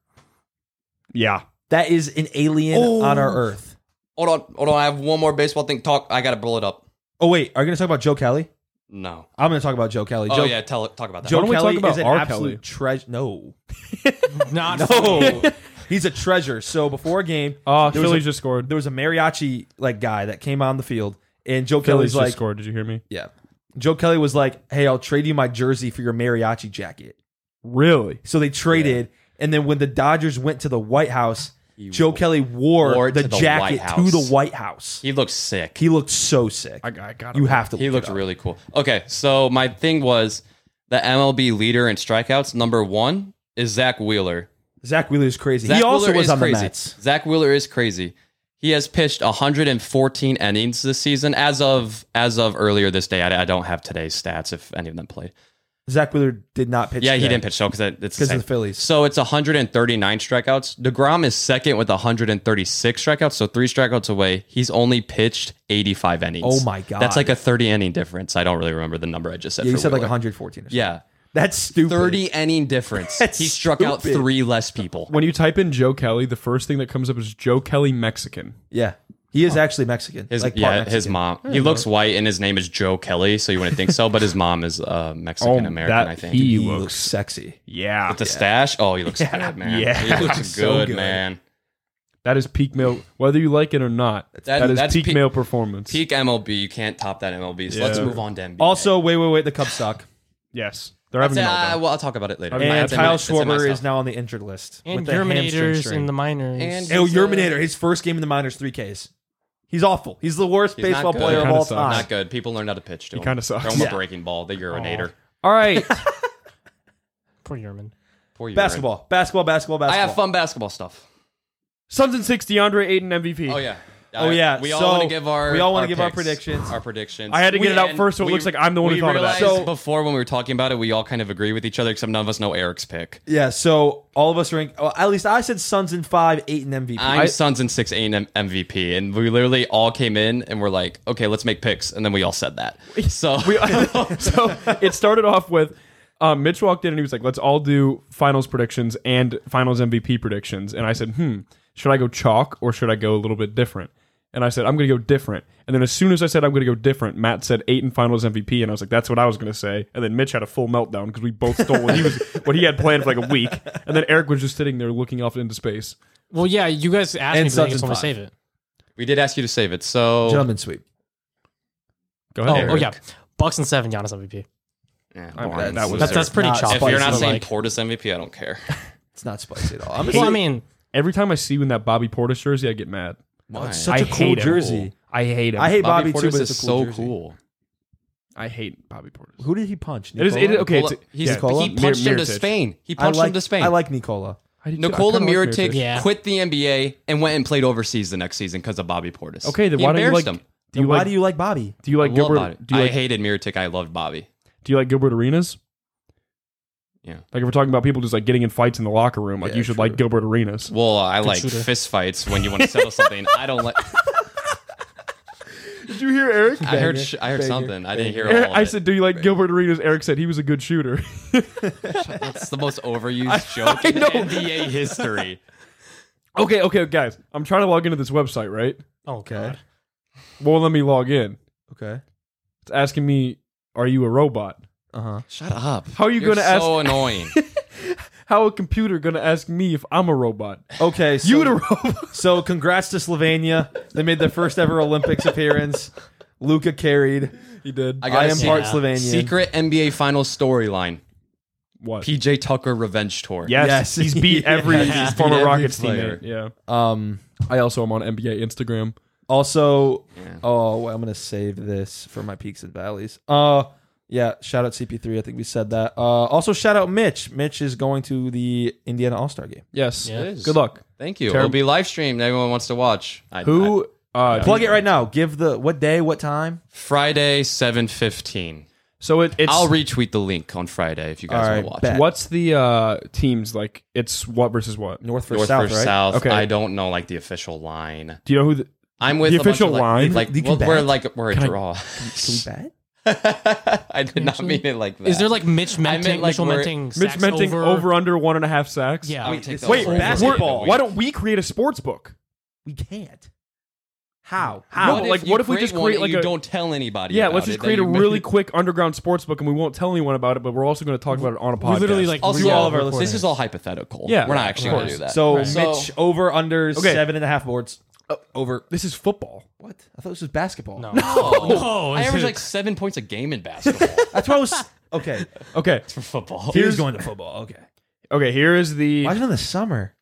Yeah. That is an alien on our earth. Hold on. I have one more baseball thing. I got to blow it up. Oh wait, are you going to talk about Joe Kelly? No. I'm going to talk about Joe Kelly. Oh Joe, yeah, talk about that. Joe Why don't we Kelly talk about is an R. absolute treasure. No, Not no, he's a treasure. So before a game, Oh, there was Phillies a- just scored. there was a mariachi like guy that came on the field, and Joe Phillies Kelly's like, just scored. Did you hear me? yeah. Joe Kelly was like, "Hey, I'll trade you my jersey for your mariachi jacket." Really? So they traded, and then when the Dodgers went to the White House, Joe Kelly wore wore the to the jacket White to the House. White House. He looks sick. He looked so sick. I got You have to. He look looked it up. really cool. Okay, so my thing was the MLB leader in strikeouts. Number 1 is Zach Wheeler. Zach Wheeler is crazy. Zach he also Wheeler was is on crazy. the Mets. Zach Wheeler is crazy. He has pitched 114 innings this season. As of earlier this day, I don't have today's stats if any of them played. Zach Wheeler did not pitch. Yeah, he today didn't pitch so because it's the because same. of the Phillies. So it's 139 strikeouts. DeGrom is second with 136 strikeouts, so 3 strikeouts away. He's only pitched 85 innings. Oh my God. That's like a 30 inning difference. I don't really remember the number I just said. Yeah, you for said like Wheeler. 114. Or something. Yeah, That's stupid. 30 inning difference. That's He struck out stupid. 3 less people. When you type in Joe Kelly, the first thing that comes up is Joe Kelly Mexican. Yeah, he is actually Mexican. His like part yeah, Mexican. his mom. He looks white, and his name is Joe Kelly, so you wouldn't think so. But his mom is Mexican American, I think. He He looks looks sexy. yeah. With the stash, oh, he looks good, man. Yeah. He looks So good, good. man. That is peak male, whether you like it or not. That is that's peak peak- male performance. Peak MLB, you can't top that MLB. So let's Yeah. move on to NBA. Also, wait. The Cubs suck. Yes, they're having a meltdown. well, I'll talk about it later. And And It's in my- Kyle it's in my Schwarber is stuff. now on the injured list And with the hamstring Germinators strain. in the minors. And- Oh, Yerminator, his first game in the minors, 3 Ks. He's awful. He's the worst He's not baseball good. player of Kinda all sucks. time. Not good. People learned how to pitch to him. kinda sucks. Throw him Yeah. a breaking ball. The urinator. All right. Poor Yerman. Poor urine. Basketball. I have fun basketball stuff. Suns and 6, DeAndre Ayton MVP. Oh yeah. Oh, yeah. We all So, want to give our. we all wanna our give our picks, predictions. Our predictions. I had to get it out and first, so it looks like I'm the one who we thought of that. realized So- before when we were talking about it, we all kind of agree with each other, except none of us know Eric's pick. Yeah, so all of us are in. Well, at least I said Suns in 5, Ayton MVP. I'm Suns and 6 8 MVP, and we literally all came in and we're like, okay, let's make picks, and then we all said that. So So it started off with Mitch walked in and he was like, let's all do finals predictions and finals MVP predictions. And I said, should I go chalk or should I go a little bit different? And I said, I'm going to go different. And then as soon as I said I'm going to go different, Matt said Ayton finals MVP. And I was like, that's what I was going to say. And then Mitch had a full meltdown because we both stole what he had planned for like a week. And then Eric was just sitting there looking off into space. Well, yeah, you guys asked And me, but I Suns just in want to 5. save it. we did ask you to save it. So Gentlemen sweep. Go Oh, ahead. oh yeah. Bucks and 7, Giannis MVP. yeah, I mean, boring. that was- That's pretty not chalky. if you're not but, saying like, Portis MVP, I don't care. It's not spicy at all. I'm well, I mean, Every time I see you in that Bobby Portis jersey, I get mad. oh, it's Why? such a I cool hate him. jersey. I hate him. I hate Bobby, Portis too, but is it's a cool so jersey. cool. I hate Bobby Portis. Who did he punch? It is Nicola? okay. Nicola- It's, yeah, Nicola? He punched him to Mirotic. Spain. He I punched like, him to Spain. I like Nicola. I do too. I Nikola kinda like Mirotic Yeah. quit the NBA and went and played overseas the next season because of Bobby Portis. Okay, then He why don't you embarrassed like? him. Do you Why like? do you like Bobby? Do you like I love Gilbert? Bobby. Do you I like? hated Mirotic. I loved Bobby. Do you like Gilbert Arenas? Yeah. Like if we're talking about people just like getting in fights in the locker room, like Yeah, you should true. like Gilbert Arenas. Well, I like shooter. fist fights when you want to settle something. I don't like. Did you hear Eric? I heard. Banger. I heard Banger. something. I didn't hear Eric- all of I it. said, "Do you like Gilbert Arenas?" Eric said he was a good shooter. That's the most overused joke in know. NBA history. okay, guys. I'm trying to log into this website, right? oh, God. Won't let me log in. Okay. It's asking me, "Are you a robot?" Uh-huh. Shut up. How are you You're gonna ask? so annoying. How a computer gonna ask me if I'm a robot? Okay, so, You the robot? so congrats to Slovenia. They made their first ever Olympics appearance. Luka carried. He did. I I gotta am see- part Yeah. Slovenian. Secret NBA Finals storyline. What? PJ Tucker revenge tour. Yes, Yes. he's beat every Yeah, he's former beat every Rockets player. teammate. Yeah. Um. I also am on NBA Instagram. Also, Yeah. oh, I'm gonna save this for my peaks and valleys. Yeah. Shout out CP3. I think we said that. Also, shout out Mitch. Mitch is going to the Indiana All-Star game. Yes. Yeah. It is. Good luck. Thank you. Terrible. It'll be live streamed. Everyone wants to watch. Who? Plug it right now. Give the what day, what time. Friday 7:15. So it's. I'll retweet the link on Friday if you guys All want right, to watch. bet. What's the teams like? It's what versus what? North versus North South, versus right? South. Okay. I don't know like the official line. Do you know who? I'm with The a bunch official of, like, line? Like, You can well, we're bet? like we're a Can I- draw. Can we bet? I did not mean it like that. Is there like Mitch meant, Menting, like, Mitchell we're- Menting, Mitch sacks Menting over under 1.5 sacks. Yeah. I would take Wait, those Wait, over. basketball. why don't we create a sports book? We can't. How? How? What like, if you what if we create just one create and like you a? don't tell anybody? Yeah, about let's just it, create that a you really made- quick underground sports book, and we won't tell anyone about it. But we're also going to talk about it on a podcast. We literally like Also, To all of our record listeners. This is all hypothetical. Yeah, we're not of actually going to course. do that. So Right. Mitch over under Okay. 7.5 boards. Over This is football. what? I thought this was basketball. No. Oh, I is average it- like 7 points a game in basketball. That's what I was. Okay. Okay, for football. Here's going to football. Okay. okay. Here is the. Why is it in the summer?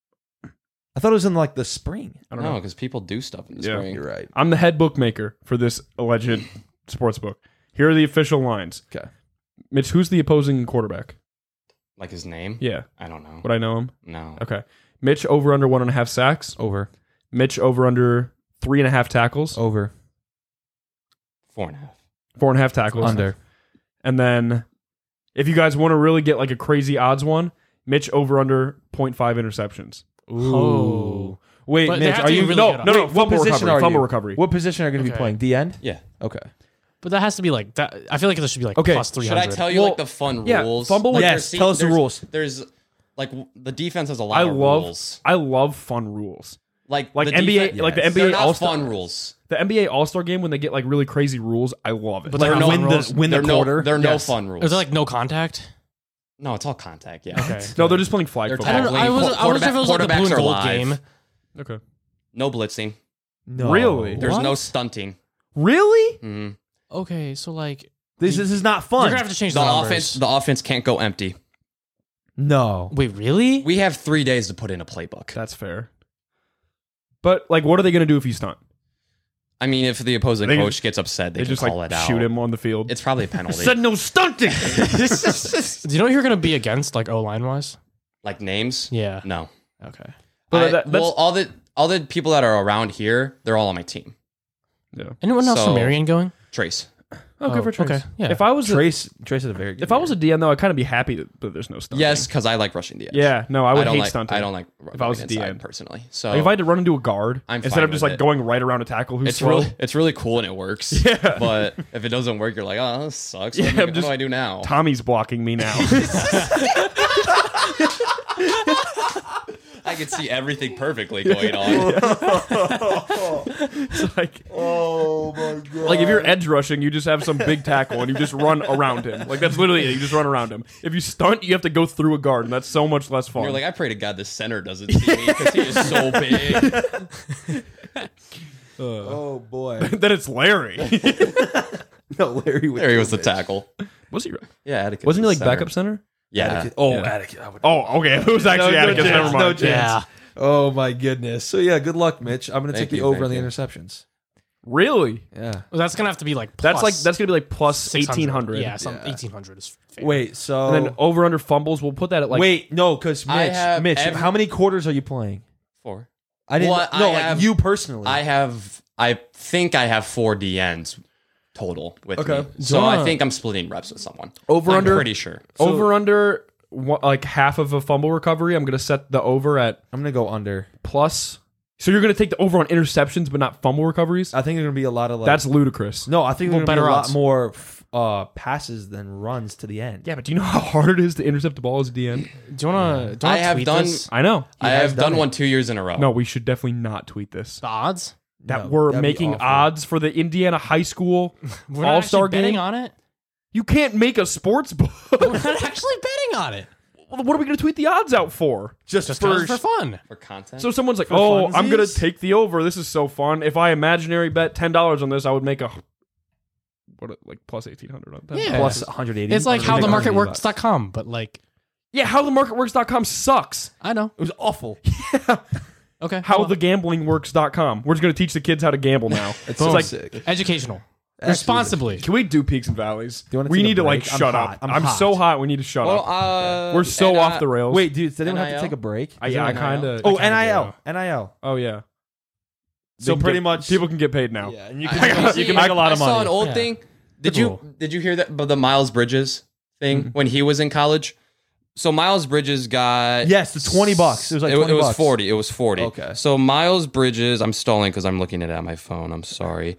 I thought it was in like the spring. I don't No, know. because people do stuff in the Yeah. spring. You're right. I'm the head bookmaker for this alleged sports book. Here are the official lines. Okay. Mitch, who's the opposing quarterback? Like his name? Yeah, I don't know. would I know him? No. Okay. Mitch over under 1.5 sacks. Over. Mitch over under 3.5 tackles. Over. 4.5. 4.5 tackles. Under. And then If you guys want to really get like a crazy odds one, Mitch over under 0.5 interceptions. Oh. Wait, But they Mitch, have are to you be really no, good no, on no, it. What fumble position recovery. are Fumble you? recovery. What position are you going to be Okay. playing? The end? Yeah. Okay. But that has to be like that. I feel like there should be like Okay, plus Should 300. I tell you Well, like the fun yeah, rules? fumble- Like, Yes, there's- tell us the there's- rules. There's like the defense has a lot I of love rules. I love fun rules. Like Like the NBA defen- like the Yes. They're NBA not All-Star fun rules. The NBA All-Star game when they get like really crazy rules, I love it. But they're There are not no fun rules. win the There are no, quarter. there are no Yes. fun rules. Is it like no contact? No, it's all contact. Yeah. Okay. No, they're just playing flag They're football. I don't know. I Tackling. wasn't sure if it was like the blue Quarterbacks and are gold live. game. Okay. No blitzing. No. Really? There's What? no stunting. Really? Mhm. Okay, so like This is not you're fun. gonna have to change The the numbers. offense can't go empty. No. Wait, really? We have 3 days to put in a playbook. That's fair. But like, what are they going to do if you stunt? I mean, if the opposing They coach gets upset, they They can just call like it out. shoot him on the field. It's probably a penalty. Said no stunting. Do you know who you're gonna be against, like O line wise? Like names? Yeah. No. Okay. But that's- well, all the people that are around here, they're all on my team. Yeah. Anyone else So- from Marion going? Trace. Oh, good for Trace. okay, yeah. If I was Trace is a very good if I was a DN though, I'd kind of be happy that there's no stunting. Yes, because I like rushing the edge. Yeah. No, I would don't hate like, stunting. I don't like if I was running a inside DN. personally. So Like, if I had to run into a guard I'm instead fine of just with like it. going right around a tackle who's it's slow. really cool and it works. Yeah. But if it doesn't work, you're like, oh, this sucks. Yeah, what I'm just- do I do now? Tommy's blocking me now. I can see everything perfectly going on. It's like, Oh my god. like if you're edge rushing, you just have some big tackle and you just run around him. Like that's literally it. You just run around him. If you stunt, you have to go through a guard, and that's so much less fun. You're like, I pray to God the center doesn't see me because he is so big. Oh boy. then it's Larry. No, Larry. There he was the tackle. Was he? Yeah, Atticus. Wasn't he was like backup center? Yeah. Atticus. Oh, Yeah. Atticus. I would- Oh, okay. It was actually No Atticus. chance, Never no mind. chance. Yeah. Oh my goodness. So yeah, good luck, Mitch. I'm gonna Thank take the you, over thank on the you. interceptions. Really? Yeah. Well, that's gonna have to be like That's plus gonna be like plus 600. 1800. Yeah, some Yeah. 1800 is fair. Wait. So And then over under fumbles, we'll put that at like wait, no, because I have Mitch, every- how many quarters are you playing? 4. I didn't. Well, no, I like have- you personally. I think I have 4 DNs total with Okay. me. So Yeah. I think I'm splitting reps with someone. Over I'm under pretty sure. over under like half of a fumble recovery. I'm gonna set the over at I'm gonna go under. plus. So you're gonna take the over on interceptions, but not fumble recoveries. I think there's gonna be a lot of like. That's ludicrous. no. I think Well, there's gonna be better a lot odds. more passes than runs to the end. Yeah, but do you know how hard it is to intercept the ball as a DN? Do you wanna? Do you I wanna have tweet done- this? I know. I has have done done it. one 2 years in a row. No, we should definitely not tweet this. the odds. That No, we're that'd be making awful. odds for the Indiana high school We're not All-Star actually betting game. on it. You can't make a sports book. We're not actually betting on it. What are we going to tweet the odds out for? Just, Just for, for fun. For content. So someone's like, "Oh, I'm going to funsies? take the over. This is so fun. If I imaginary bet $10 on this, I would make a like plus 1800 on that." Yeah. plus 180. It's like Make howthemarketworks.com, but like Yeah, howthemarketworks.com sucks. I know. It was awful. Okay. Howthegamblingworks.com. We're just going to teach the kids how to gamble now. It's Boom. like, sick. Educational. Actually, Responsibly. can we do peaks and valleys? Do you wanna We take a need to like break? I'm shut hot. up. I'm I'm hot. so hot. We need to shut well, up. We're so and, off the rails. Wait, dude, does anyone have to NIL? take a break? Yeah, I NIL? kind of. Oh, kinda NIL. Oh yeah. So They can pretty get- much people can get paid now. Yeah, and you I- can, you can make a lot of I saw money. an old Yeah. thing. Did Good you rule. did you hear that about the Miles Bridges thing when he was in college? So Miles Bridges got Yes, the $20. It was like $20. it was 40. It was 40. Okay. So Miles Bridges, I'm stalling because I'm looking at it on my phone. I'm sorry.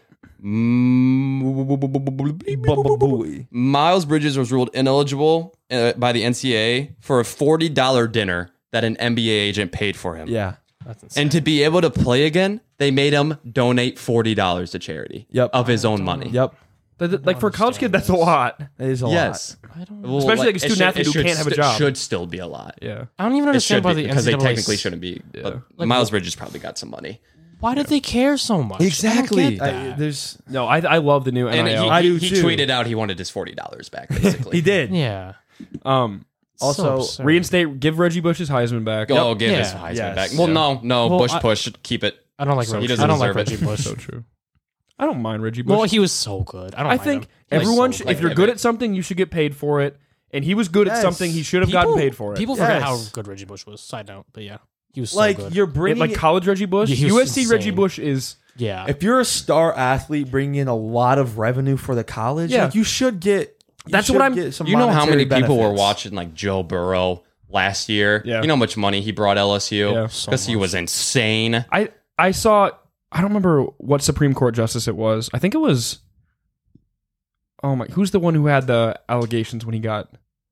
Miles Bridges was ruled ineligible by the NCAA for a $40 dinner that an NBA agent paid for him. Yeah. That's insane. And to be able to play again, they made him donate $40 to charity Yep. of his own money. Yep. Like for a college kid, that's a lot. It is a Yes. I don't. Well, Especially like a it student should- athlete it who should can't have a st- job. Should still be a lot. Yeah. I don't even It understand should why be, the because they NCAA technically shouldn't be. But Like, Miles what- Bridges probably got some money. Why did they care so much? I don't Exactly. get that. There's No, I love the new And NIL. I do he too. tweeted out he wanted his $40 back, basically. he did. Yeah. Also, So absurd. Reinstate, give Reggie Bush his Heisman back. Oh, give his Yeah. Heisman Yes. back. Well, Yeah. no, Well, Bush I- push, keep it. I don't like So he Reggie. doesn't I don't like deserve it. Reggie Bush. So true. I don't mind Reggie Bush. Well, he was so good. I don't. I mind think him. He was everyone, so should, good. if you're good at something, you should get paid for it. And he was good at Yes. something; he should have gotten paid for it. People forget Yes. how good Reggie Bush was. Side note, but yeah, he was so like good. you're It- bringing like college Reggie Bush, Yeah, he was USC Reggie insane. Bush is. yeah. if you're a star athlete bringing in a lot of revenue for the college, Yeah. like you should get That's should what I'm. get some You know how many monetary people were benefits. watching like Joe Burrow last year? Yeah. You know how much money he brought LSU? Yeah. Because he was insane. I saw. I don't remember what Supreme Court justice it was. I think it was. Oh my! Who's the one who had the allegations when he got?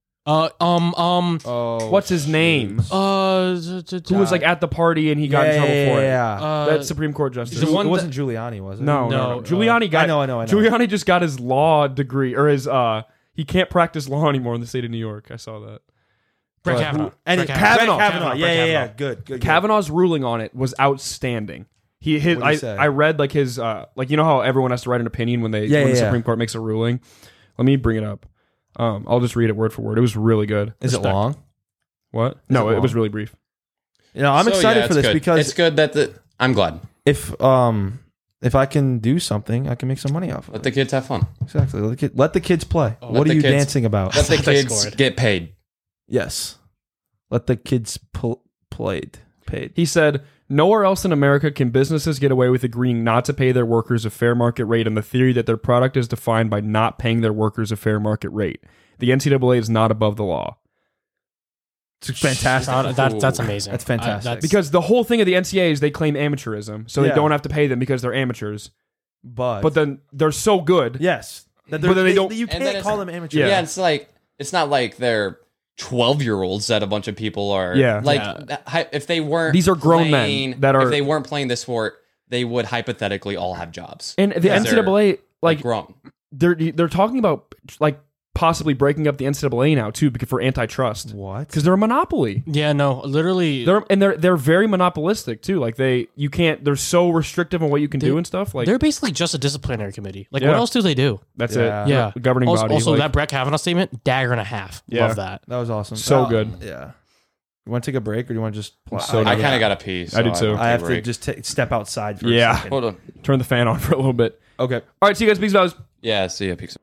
Oh, What's his name? Who was like at the party and he got in trouble for it? Yeah. That Supreme Court justice. It wasn't Giuliani, was it? No. Giuliani got. I know. Giuliani just got his law degree or his. He can't practice law anymore in the state of New York. I saw that. Brett But Kavanaugh. And Brett Kavanaugh. Kavanaugh. Yeah. Good. Kavanaugh's ruling on it was outstanding. What'd he say? I read like his like you know how everyone has to write an opinion when the Supreme Court makes a ruling. Let me bring it up. I'll just read it word for word. It was really good. Is it long? What? No, it it was long? really brief. You know, I'm So, excited yeah, for it's this good. because it's good that I'm glad. if I can do something, I can make some money off of Let it. the kids have fun. Exactly. Let the kids play. What Let are the you kids- dancing about? Let the thought they kids scored. get paid. Yes. Let the kids paid. He said, "Nowhere else in America can businesses get away with agreeing not to pay their workers a fair market rate on the theory that their product is defined by not paying their workers a fair market rate. The NCAA is not above the law." It's fantastic. That's amazing. That's fantastic. Because the whole thing of the NCAA is they claim amateurism, so they Yeah. don't have to pay them because they're amateurs. but Then they're so good. yes, that But then they don't- You And then can't call it's- them amateurs. Yeah. Yeah, it's not like they're 12-year-olds that a bunch of people are. Yeah. Like Yeah. if they weren't. These are grown men playing- that are- If they weren't playing this sport, they would hypothetically all have jobs. And the Because they're, NCAA, like grown. they're talking about like possibly breaking up the NCAA now too because for antitrust What? because they're a monopoly. Yeah, no, literally. They're very monopolistic too. Like you can't. They're so restrictive on what you can do and stuff. Like They're basically just a disciplinary committee. Like, Yeah. what else do they do? that's Yeah. it. Yeah, The governing also, body. Also, like, that Brett Kavanaugh statement, dagger and a half. Yeah. Love that. That was awesome. So good. Yeah. You want to take a break or do you want to just play? so I done. kind of got a pee. So I did too. don't I have take a to break. just step outside for Yeah. a second. Hold on. turn the fan on for a little bit. Okay. All right, see you guys. Peace, fellas. Yeah, see ya. Peace.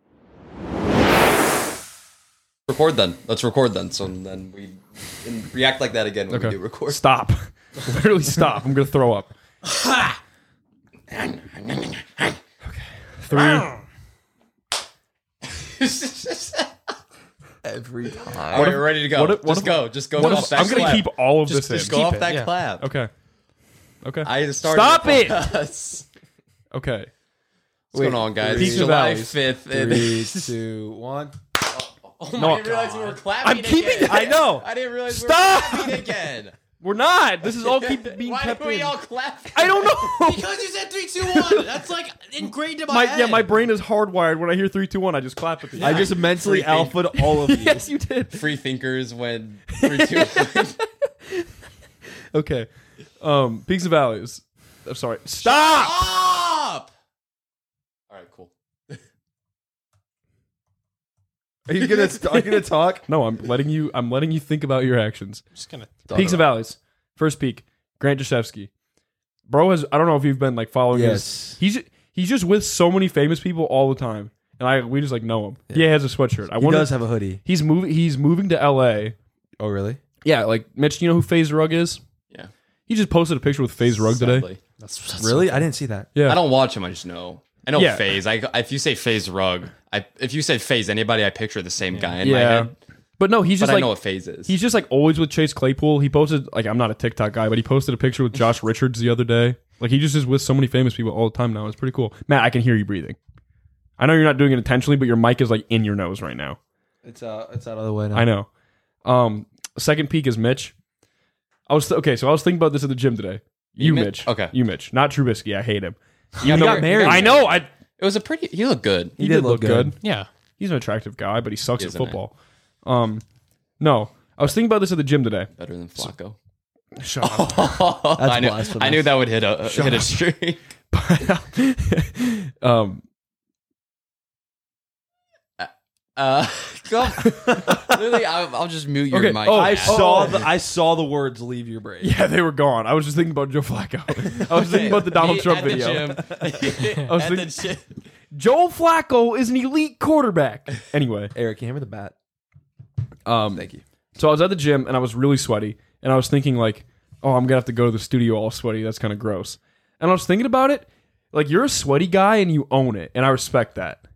Record then. Let's record then. So then we and react like that again when we do record. Stop. Literally stop. I'm gonna throw up. Okay. 3. Every time. All right, we're ready to go. what if- Just go. Just go. off that I'm gonna clap. keep all of this Just in. go off it, that yeah. clap. Okay. Okay. I started. Stop the it! podcast. Okay. What's going on, guys? Peaks It's and July valleys. 5th. 3, 2, 1. Oh my, I didn't realize we were clapping. I'm keeping again. it. I know. I didn't realize Stop! we were clapping again. We're not. This is all being Why kept did we in. all clap? I don't know. Because you said 3, 2, 1. That's like ingrained in My brain is hardwired. When I hear 3, 2, 1, I just clap at the I just mentally Free thing. alphaed all of you. Yes, you did. Free thinkers when 3, 2, 1. Okay. Peaks and valleys. I'm sorry. Stop. Stop! All right, cool. Are you gonna talk? No, I'm letting you think about your actions. just gonna. Peaks and valleys. First peak. Grant Jashevsky. Bro has. I don't know if you've been like following Yes. his. He's just with so many famous people all the time, and we just like know him. Yeah. He has a sweatshirt. He does have a hoodie. He's moving to L.A. Oh, really? Yeah, like Mitch. You know who FaZe Rug is? Yeah. He just posted a picture with FaZe Rug today. Sadly. That's Really? I didn't see that. Yeah. I don't watch him. I just know. I know Yeah. FaZe. If you say FaZe Rug, if you say FaZe anybody, I picture the same guy in my Yeah. head. But no, he's But just I like know what FaZe is. he's just like always with Chase Claypool. He posted like I'm not a TikTok guy, but he posted a picture with Josh Richards the other day. Like he just is with so many famous people all the time now. It's pretty cool. Matt, I can hear you breathing. I know you're not doing it intentionally, but your mic is like in your nose right now. It's out of the way now. I know. Second peak is Mitch. I was thinking about this at the gym today. You, Mitch? Mitch. Okay. You, Mitch. Not Trubisky. I hate him. He got married. I know. It was a pretty. He looked good. He did look good. Yeah. He's an attractive guy, but he sucks at Isn't it? football. No. I was thinking about this at the gym today. Better than Flacco. Shut up. I knew. blasphemous. I knew that would hit a streak. Go. Literally, I'll just mute your Okay. mic. Oh, I Matt. saw the words leave your brain. Yeah, they were gone. I was just thinking about Joe Flacco. I was thinking about the Donald Trump At the video. gym. I was At the thinking- gym. Joe Flacco is an elite quarterback. Anyway, Eric, can you hand me the bat? Thank you. so I was at the gym and I was really sweaty, and I was thinking like, oh, I'm gonna have to go to the studio all sweaty. That's kind of gross. And I was thinking about it. Like you're a sweaty guy and you own it, and I respect that.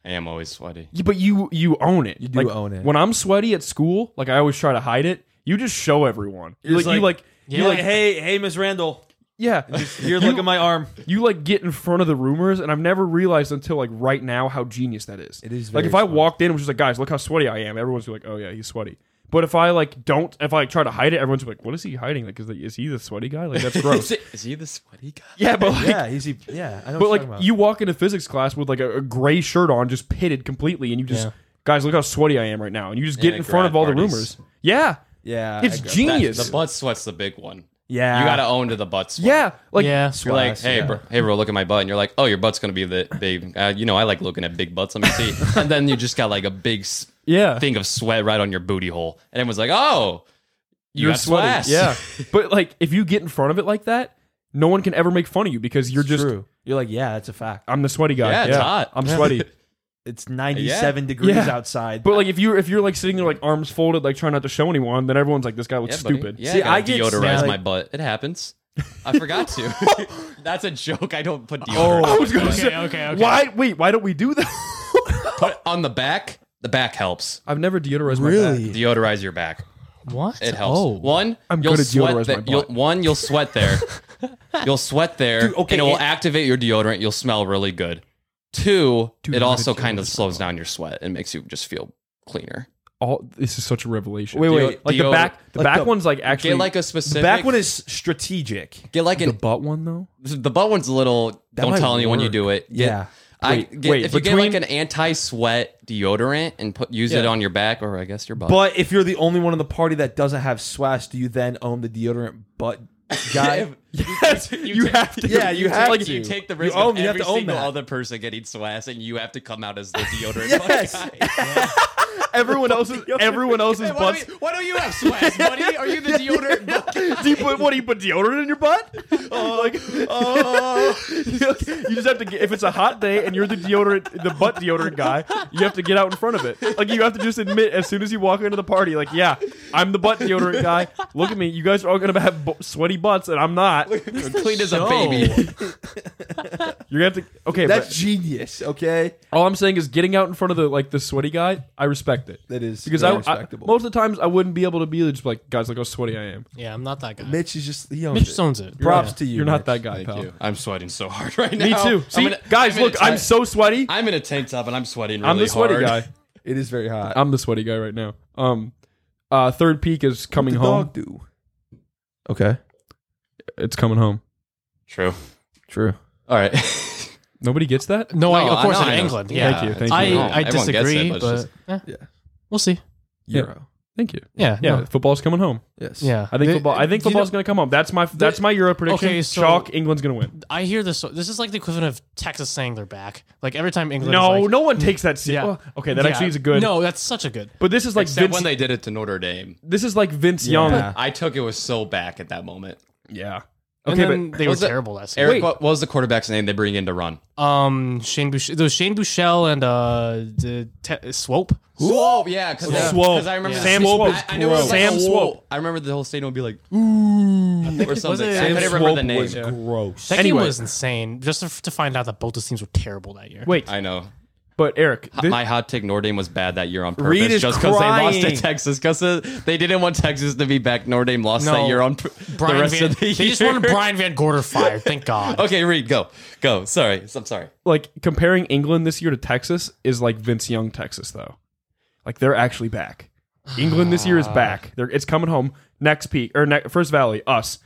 I am always sweaty. Yeah, but you own it. You do own it. When I'm sweaty at school, like I always try to hide it. You just show everyone. You're like, hey, hey, Miss Randall, yeah. here, look at my arm. You like get in front of the rumors, and I've never realized until like right now how genius that is. It is like very if I smart. walked in and was just like, guys, look how sweaty I am. Everyone's gonna be like, oh yeah, he's sweaty. But if I like try to hide it, everyone's like, what is he hiding? Like, is he the sweaty guy? Like that's gross. Is he the sweaty guy? Yeah, but like, Yeah, I know. but what you're like talking about. you walk into physics class with like a gray shirt on, just pitted completely, and you just guys, look how sweaty I am right now, and you just get Yeah, in front of grad all the parties. rumors. Yeah, yeah, it's I agree. genius. The butt sweat's the big one. Yeah, You got to own to the butt sweat. Yeah, like Yeah. You're like, Swass, hey, yeah. bro, look at my butt. And you're like, oh, your butt's going to be the big. I like looking at big butts. Let me see. And then you just got like a big yeah, thing of sweat right on your booty hole. And everyone's like, oh, you got sweaty. swass. Yeah, but like if you get in front of it like that, no one can ever make fun of you because you're just. True. You're like, yeah, that's a fact. I'm the sweaty guy. Yeah, it's hot. I'm sweaty. It's 97 degrees Yeah. outside. But like if you're like sitting there like arms folded, like trying not to show anyone, then everyone's like, this guy looks Yeah, buddy. stupid. Yeah, See, I I gotta get deodorize like- my butt. It happens. I forgot to. That's a joke. I don't put deodorant. I was gonna Okay, say, okay. why don't we do that? Put on the back. The back helps. I've never deodorized my Really? back. Deodorize your back. What? It helps. Oh. One, I'm you'll good at sweat deodorize my butt. you'll sweat there. You'll sweat there, Dude, okay, and it will and- activate your deodorant. You'll smell really good. Two, Dude, it I'm also gonna kind of deodorize my slows down your sweat and makes you just feel cleaner. This is such a revelation. Wait. Like the Deo- back, like the- one's like actually Get like a The specific. back one is strategic. Get like the an butt one though. the butt one's a little. Don't might tell anyone you work. do it. Yeah. Wait, if you get like between- an anti-sweat deodorant and use it Yeah. on your back or I guess your butt. But if you're the only one in the party that doesn't have swass, do you then own the deodorant butt guy? Yes, you have to. Yeah, you have like, to. You take the You risk own- of you have every to own single that. other person getting swass, and you have to come out as the deodorant Yes. guy. everyone else's Hey, butts. why don't you have swass, buddy? Are you the deodorant butt? Do you put deodorant in your butt? You just have to get, if it's a hot day and you're the butt deodorant guy, you have to get out in front of it. Like you have to just admit as soon as you walk into the party, like, yeah, I'm the butt deodorant guy. Look at me. You guys are all gonna have sweaty butts and I'm not. Clean as a baby. You're gonna have to. Okay, That's but genius. Okay, all I'm saying is getting out in front of the sweaty guy. I respect it that is because very I respectable. most of the times I wouldn't be able to be just like, guys, look how sweaty I am. Yeah, I'm not that guy. Mitch is just he owns Mitch it. just owns it. Props Yeah. to you. You're not Mitch. that guy, Thank pal. you. I'm sweating so hard right now. Me too. See, guys, I'm in look, a I'm tank- so sweaty. I'm in a tank top and I'm sweating really I'm the sweaty hard. guy. It is very hot. I'm the sweaty guy right now. Third peak is coming What the home. dog do? Okay, It's coming home. True. true. All right. Nobody gets that? No, No, of course I know, in I know. England. Yeah. Yeah. Thank you. I Everyone gets disagree, it, but it's but just- Yeah. we'll see. Euro. Thank you. Yeah. Yeah, no. football's coming home. Yes. Yeah. I think football's going to come home. That's my Euro prediction. Okay, so- Chalk. England's going to win. I hear this. This is like the equivalent of Texas saying they're back. Like every time England. No, is like, no one takes that Yeah. serious. Okay, that Yeah. actually is a good. No, that's such a good. But this is like Except Vince. when they did it to Notre Dame. This is like Vince Young. Yeah. I took it was so back at that moment. Yeah. And Okay, then but they were was it- terrible that season. Eric, Wait. what was the quarterback's name they bring in to run? Shane Bouchel. There was Shane Bouchel and Swope. Swope, yeah, because Swope. I remember Yeah. Sam the, Swope I, is I knew it was like Sam a Swope. whoa. I remember the whole stadium would be like ooh or something. it- I couldn't remember the name. was gross. That Anyway. game was insane. Just to find out that both those teams were terrible that year. Wait, I know. but Eric, this- My hot take: Notre Dame was bad that year on purpose, Reed is just because they lost to crying. Texas. Because they didn't want Texas to be back. Notre Dame lost No. that year on the Brian rest Van, of the year. they just wanted Brian Van Gorder fired. Thank God. Okay, Reed, go. Sorry, I'm sorry. like comparing England this year to Texas is like Vince Young Texas though. Like they're actually back. England this year is back. It's coming home. Next peak or First Valley, us.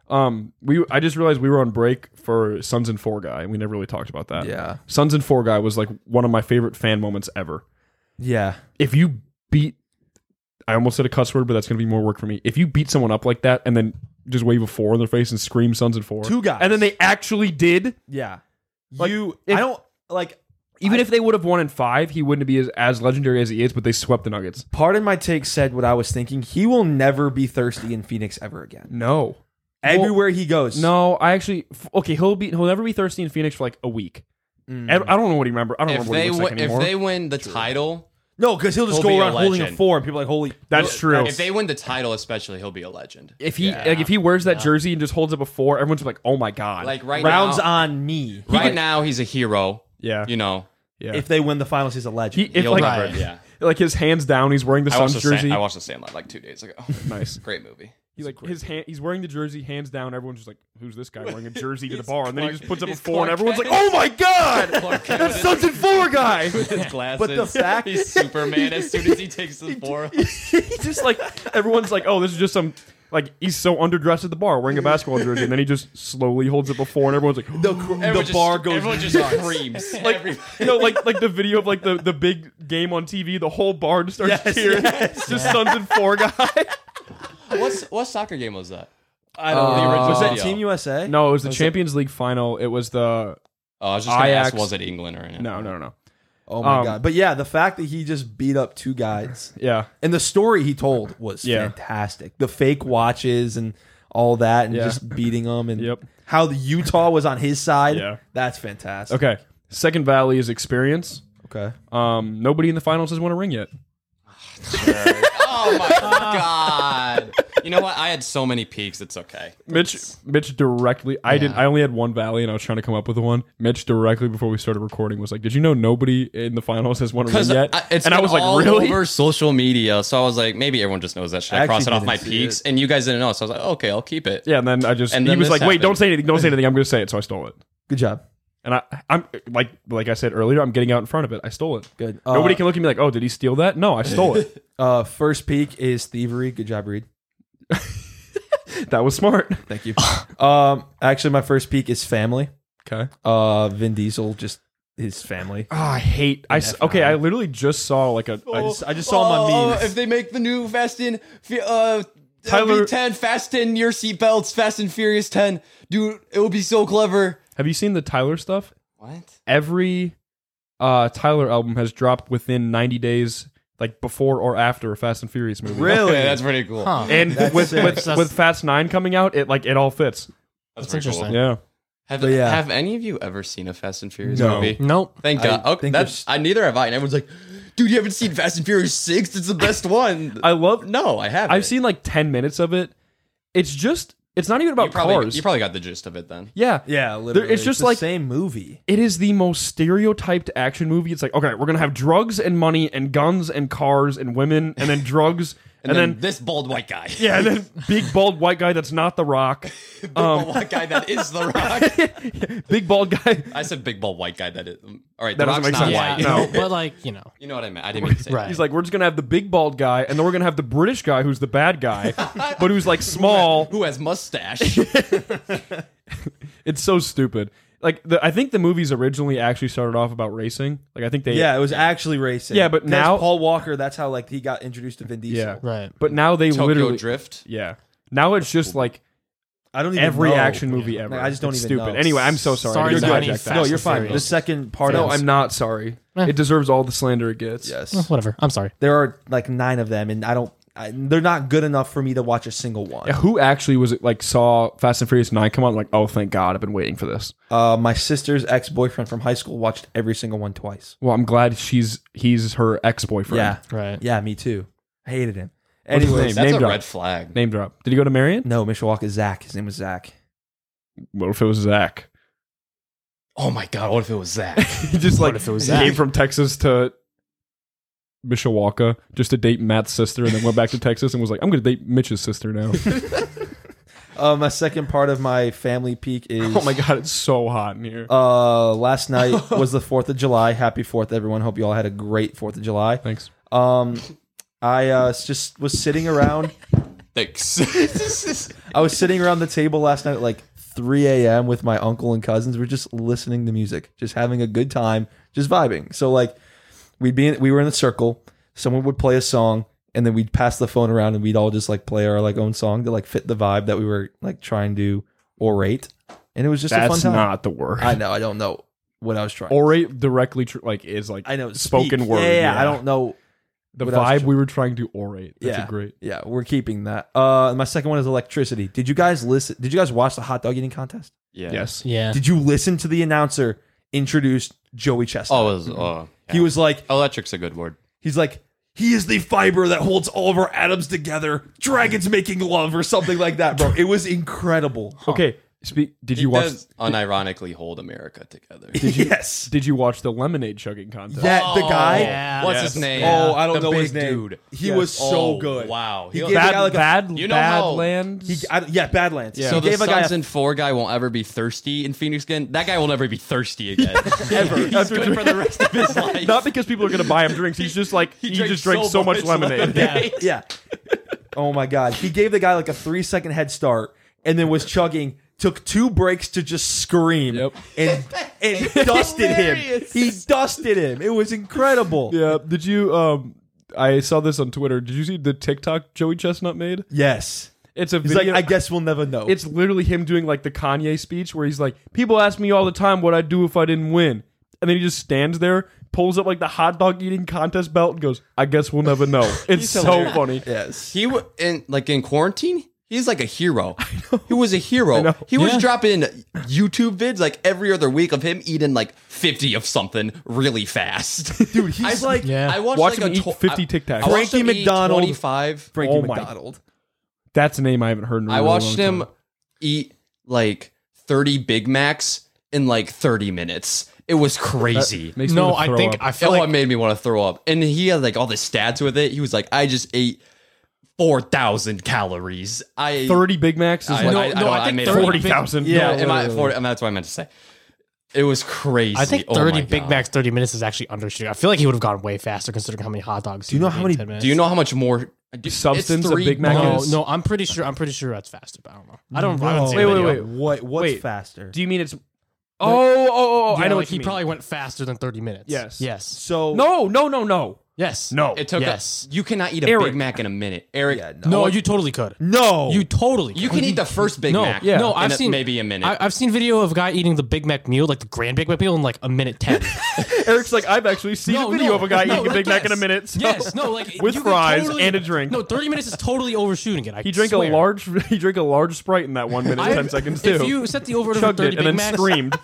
I just realized we were on break for Sons and Four Guy, and we never really talked about that. Yeah. Sons and Four Guy was like one of my favorite fan moments ever. Yeah. If you beat, I almost said a cuss word, but that's gonna be more work for me. If you beat someone up like that and then just wave a 4 in their face and scream Sons and Four, Two guys. and then they actually did. Yeah. Like, I if- don't like. Even if they would have won in 5, he wouldn't be as legendary as he is, but they swept the Nuggets. Part of my take said what I was thinking. He will never be thirsty in Phoenix ever again. No. Everywhere he goes. No, I actually okay. He'll never be thirsty in Phoenix for like a week. I don't know what he remember. I don't If remember what he they looks like if anymore. they win the title, No, because he'll just He'll go be a around holding a legend. 4, and people are like, holy. That's true. if they win the title, especially, he'll be a legend. If he wears that jersey and just holds up a 4, everyone's like, oh my god. Like right Rounds now, on me. right now he's a hero. Yeah. You know, Yeah. if they win the finals, he's a legend. If He'll like, never- Right. yeah. like his hands down, he's wearing the I watched Suns the jersey. I watched the Sandlot like 2 days ago. Nice. Great movie. He like he's wearing the jersey, hands down. Everyone's just like, "Who's this guy wearing a jersey to the bar?" And then he just puts up a he's 4, and Clark everyone's like, Kent. "Oh my god, Clark Kent that's with Suns and 4 guy!" his glasses. But the fact- he's Superman as soon as he takes the 4. He's just like everyone's like, "Oh, this is just some." Like he's so underdressed at the bar wearing a basketball jersey, and then he just slowly holds it before, and everyone's like, the bar goes Everyone just nuts. screams. like you know, like the video of like the big game on TV, the whole bar just starts Yes, cheering. yes. It's just Suns and 4 guy. What soccer game was that? I don't know. The original Was that video. Team USA? No, it was the Champions League final. It was the Oh, I was just gonna Ajax. ask, was it England or anything? no. Oh my Um, god! But yeah, the fact that he just beat up 2 guys Yeah, and the story he told was Yeah. fantastic. The fake watches and all that, and Yeah. just beating them, and Yep. how the Utah was on his side. Yeah. That's fantastic. okay. Second Valley is experience. Okay. Nobody in the finals has won a ring yet. Oh my god! You know what? I had so many peaks. It's okay. Mitch directly. I only had one Valley, and I was trying to come up with one. Mitch directly before we started recording was like, "Did you know nobody in the finals has won a ring Because yet?" it's and I been was like, all "Really?" over social media, so I was like, maybe everyone just knows that. Should I I cross it actually off my didn't see peaks? it. And you guys didn't know, so I was like, okay, I'll keep it. Yeah, and then I just And he then was this like, "Wait, don't happened. say anything. Don't say anything. I'm going to say it." So I stole it. Good job. And I'm like I said earlier, I'm getting out in front of it. I stole it. Good. Nobody can look at me like, "Oh, did he steal that?" No, I stole it. First peak is thievery. Good job, Reed. That was smart. Thank you. Actually, my first peak is family. Okay. Vin Diesel, just his family. Oh, I hate. Okay, I literally just saw like a. I just saw my memes. If they make the new Fast and Tyler- V10, Fast and your seatbelts, Fast and Furious 10, dude, it would be so clever. Have you seen the Tyler stuff? What? Every Tyler album has dropped within 90 days, like before or after a Fast and Furious movie. Really? Okay, that's pretty cool. Huh. And with sick. with Fast 9 coming out, it all fits. That's That's pretty cool. interesting. Yeah. Have, yeah. have any of you ever seen a Fast and Furious No. movie? Nope. Thank God. I Okay, think that's neither have I. And everyone's like, dude, you haven't seen Fast and Furious 6? It's the best one. I love. No, I haven't. I've seen like 10 minutes of it. It's not even about cars. You probably got the gist of it then. Yeah. Yeah, literally. It's just the like same movie. it is the most stereotyped action movie. It's like, okay, we're gonna have drugs and money and guns and cars and women and then drugs And, and then, then this bald white guy. yeah, and then big bald white guy that's not The Rock. Big bald white guy that is The Rock. Big bald guy. I said big bald white guy that is. All right, That The doesn't Rock's make not sense. Yeah, white. No. but like, You know what I meant. I didn't mean to say Right. that. He's like, we're just gonna have the big bald guy, and then we're gonna have the British guy who's the bad guy, but who's like small. Who has mustache? It's so stupid. Like I think the movies originally actually started off about racing. Like I think they Yeah, it was actually racing. Yeah, but That's now- Paul Walker, that's how like he got introduced to Vin Diesel. Yeah. right. But now they Tokyo literally Drift. yeah. Now it's just like I don't even every know. action movie ever. Like, I just don't It's even stupid. know. Anyway, I'm so sorry. Sorry I didn't to mean to any hijack that. Fast No, and you're fine. Furious. The second part No, of I'm not sorry. It deserves all the slander it gets. Yes. Whatever. I'm sorry. There are like 9 of them, and they're not good enough for me to watch a single one. Yeah, who actually was it like saw Fast and Furious 9 come out and like, oh thank God, I've been waiting for this. My sister's ex-boyfriend from high school watched every single one twice. Well, I'm glad he's her ex-boyfriend. Yeah. Right. Yeah, me too. I hated him. What's his Anyways, name? That's Name a drop. red flag. Name drop. Did he go to Marion? no, Mishawaka Zach. His name was Zach. What if it was Zach? Oh my God! What if it was that? He just like if it was came Zach? from Texas to Mishawaka just to date Matt's sister and then went back to Texas and was like, I'm going to date Mitch's sister now. My second part of my family peak is Oh my God, it's so hot in here. last night was the 4th of July. Happy 4th, everyone. Hope you all had a great 4th of July. Thanks. I just was sitting around. Thanks. I was sitting around the table last night at like 3 a.m. with my uncle and cousins. We're just listening to music, just having a good time, just vibing. So like we were in a circle. Someone would play a song, and then we'd pass the phone around, and we'd all just like play our like own song to like fit the vibe that we were like trying to orate. And it was just a fun That's time. not the word. I know. I don't know what I was trying. Orate directly is like I know spoken speak. word. Yeah, I don't know. The what I was vibe tr- we were trying to orate. That's Yeah. a great. Yeah, we're keeping that. My second one is electricity. Did you guys listen? Did you guys watch the hot dog eating contest? Yeah. Yes. Yeah. Did you listen to the announcer introduce Joey Chestnut? Oh, it was. Oh, He was like, electric's a good word. he's like, he is the fiber that holds all of our atoms together. Dragons making love or something like that, bro. It was incredible. Okay, Did you watch? does unironically hold America together. Yes. Did you watch the lemonade chugging contest? That the guy. yeah. What's Yes. his name? Oh, I don't The know big his name. dude. He was so Oh, good. Wow. He He'll- gave the guy Bad, like a, bad, You know how- Badlands. Badlands. Yeah. So He the gave a guy Suns and 4 guy won't ever be thirsty in Phoenix again. That guy will never be thirsty again. ever. He's good for the rest of his life. Not because people are going to buy him drinks. He's just like he drank just drank so much lemonade. Yeah. Oh my God. He gave the guy like a 3-second head start and then was chugging. Took 2 breaks to just scream. Yep. And dusted him. He dusted him. It was incredible. Yeah. Did you? I saw this on Twitter. Did you see the TikTok Joey Chestnut made? Yes. It's a He's video. like, I guess we'll never know. It's literally him doing like the Kanye speech where he's like, people ask me all the time what I'd do if I didn't win. And then he just stands there, pulls up like the hot dog eating contest belt and goes, I guess we'll never know. It's so funny. yes. He in quarantine. He's like a hero. He was a hero. He was dropping YouTube vids like every other week of him eating like 50 of something really fast. Dude, he's like Yeah. I watched Watch like him eat 50 Tic Tacs. I watched Frankie him eat McDonald. 25. Frankie Oh my- McDonald. That's a name I haven't heard in a I really watched long him time. eat like 30 Big Macs in like 30 minutes. It was crazy. Makes me No, wanna I throw think up. I feel It like made me want to throw up. And he had like all the stats with it. He was like, I just ate 4,000 calories. 30 Big Macs is I- like I- I think made 40,000. Yeah, Am I 40? I mean, that's what I meant to say. It was crazy. I think Oh 30 my Big God. Macs, 30 minutes is actually undershooting. I feel like he would have gone way faster considering how many hot dogs. Do you know how many- Do you know how much more Substance it's a Big Mac No, is? no, I'm pretty sure that's faster, but I don't know. I haven't seen Wait, a wait, video. wait. What's Wait. faster? Do you mean it's... Oh, Yeah, I know like what you he mean. probably went faster than 30 minutes. Yes. Yes. So No. Yes. No. It took Yes. you cannot eat a Eric. Big Mac in a minute. Eric, Yeah, No, you totally could. no. You totally could. you can eat the first Big no, Mac. Yeah. No, in I've seen maybe a minute. I've seen video of a guy eating the Big Mac meal, like the Grand Big Mac meal, in like a minute 10. Eric's like, I've actually seen a video of a guy eating a Big Mac in a minute. So Yes, no, like with you could fries totally- and a drink. No, 30 minutes is totally overshooting it. I He drank swear. a large Sprite in that 1 minute and 10 seconds too. If you set the over for chugged 30 it and Big then Macs, screamed.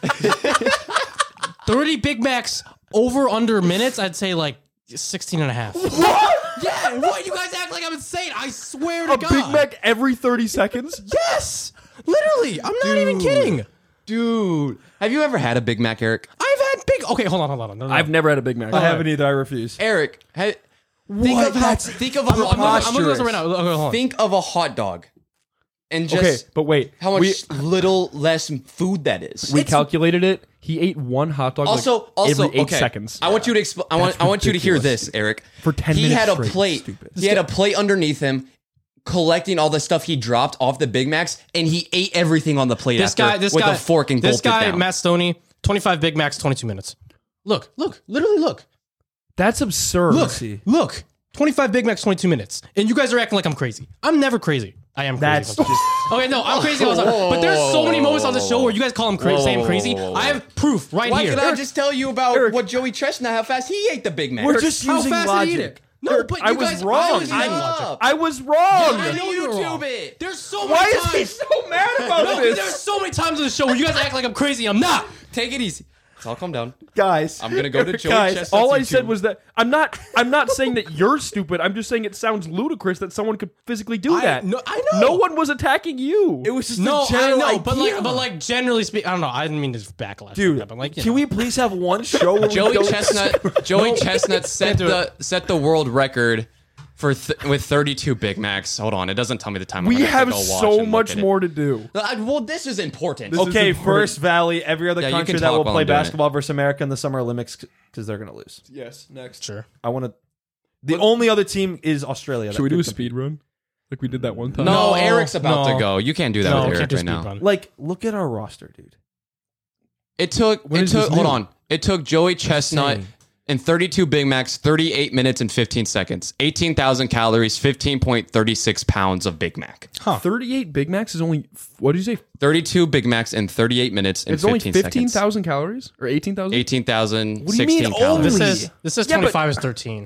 30 Big Macs over under minutes, I'd say like 16 and a half. Yeah, what? You guys act like I'm insane. I swear to A God. Big Mac every 30 seconds? Yes. Literally. I'm not even kidding. Dude, have you ever had a Big Mac, Eric? I've had big. Okay, hold on. No. I've never had a Big Mac. I haven't either. I refuse. Think What? of how. That's Think of I'm looking at this right now. Okay, hold on. Think of a hot dog, and just Okay, but wait. how much little less food that is. We calculated it. He ate one hot dog Also, every 8 okay. seconds. I want you to explain. I want you to hear this, Eric. For 10 he minutes had a straight. plate. Stupid. He had a plate underneath him, collecting all the stuff he dropped off the Big Macs, and he ate everything on the plate. This guy, with a fork and this gulped it guy, down. Matt Stoney, 25 Big Macs, 22 minutes. Look, literally look. That's absurd. Look. 25 Big Macs, 22 minutes. And you guys are acting like I'm crazy. I'm never crazy. I am crazy. That's sometimes. Okay, no, I'm crazy all the time. But there's so many moments on the show where you guys call him crazy, say I'm crazy. I have proof right Why here. can't I just tell you about what Joey Chestnut, how fast he ate the Big Mac? We're just How using fast did he eat logic. it? No, but I you was guys, wrong. I was using I- logic. I was wrong. I know you're YouTube wrong. it. There's so many Why is times. he so mad about No, this? there's so many times on the show where you guys act like I'm crazy. I'm not. Take it easy. So I'll calm down. Guys, I'm gonna go to Joey Guys, Chestnut's All I YouTube. said was that I'm not saying that you're stupid. I'm just saying it sounds ludicrous that someone could physically do that. no, I know. No one was attacking you. it was just No, a general I know, but idea. like generally speaking, I don't know. I didn't mean to backlash. Dude, but like, can we please have one show where Joey we don't Chestnut set the world record for with 32 Big Macs. Hold on, it doesn't tell me the time. I'm We gonna have to go watch so and much look at it. more to do. Well, this is important. Okay, is important. First Valley, every other Yeah, you country can that talk will while play I'm doing it. basketball versus America in the Summer Olympics because they're going to lose. Yes, next. Sure. I want to. The only other team is Australia. Should we do a speed run? Like we did that one time? no, No, Eric's about no. to go. You can't do that No, with can't Eric do right speed now. run. Like, look at our roster, dude. is this Hold new? on. It took Joey Chestnut in 32 Big Macs, 38 minutes and 15 seconds, 18,000 calories, 15.36 pounds of Big Mac. 38 Big Macs is only, what did you say? 32 Big Macs in 38 minutes and It's only 15 seconds. 15,000 calories? Or 18,000? 18,000, What do you mean 16 calories. only? This is Yeah, but- 25 is 13.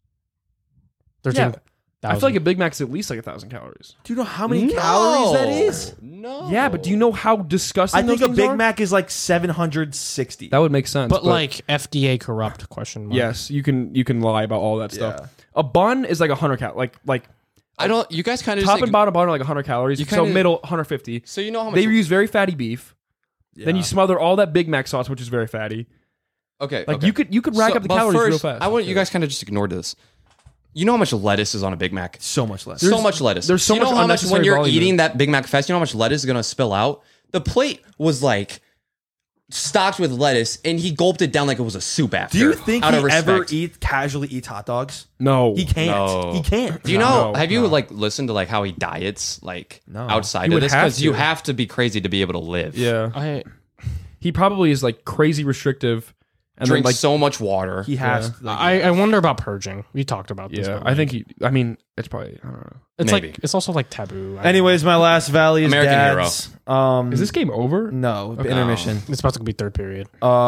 Yeah. 13,000. I feel like a Big Mac's at least like 1,000 calories. Do you know how many calories that is? No. Yeah, but do you know how disgusting I think those a things Big are? Mac is like 760. That would make sense. but like FDA corrupt question mark. yes, you can lie about all that stuff. Yeah. A bun is like 100 cal. Like I don't. You guys kind of top and bottom are like 100 calories. You So kinda- middle 150. So you know how much They use very fatty beef. Then you Yeah. smother all that Big Mac sauce, which is very fatty. Okay, Like okay. you could rack So- up the but calories real first, fast. I want you guys kind of just ignored this. You know how much lettuce is on a Big Mac? So much less. So much lettuce. there's so you know much how much when unnecessary you're volume. eating that Big Mac fast, you know how much lettuce is gonna spill out? The plate was like stocked with lettuce, and he gulped it down like it was a soup after. Do you think out he of respect. ever casually eats hot dogs? No. He can't. No. He can't. Do you know? No, have you like listened to like how he diets like No. outside You of would this? have Because you to. have to be crazy to be able to live. Yeah. He probably is like crazy restrictive and Drink then like so much water. He has. Like, I wonder about purging. We talked about this. yeah, but, I like, think he I mean, it's probably I don't know. it's maybe. like it's also like taboo. Anyways, my last Valley is American Dad's. Is this game over? No, Okay. intermission. it's about to be third period.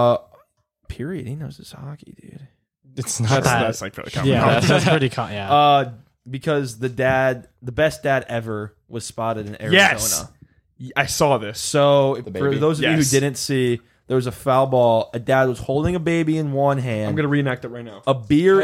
Period. He knows his hockey, dude. It's not that. That's like really common. yeah, that's pretty. Yeah. Because the best dad ever, was spotted in Arizona. Yes. I saw this. So for baby? those of you who Yes. didn't see, there was a foul ball. A dad was holding a baby in one hand, I'm gonna reenact it right now. a beer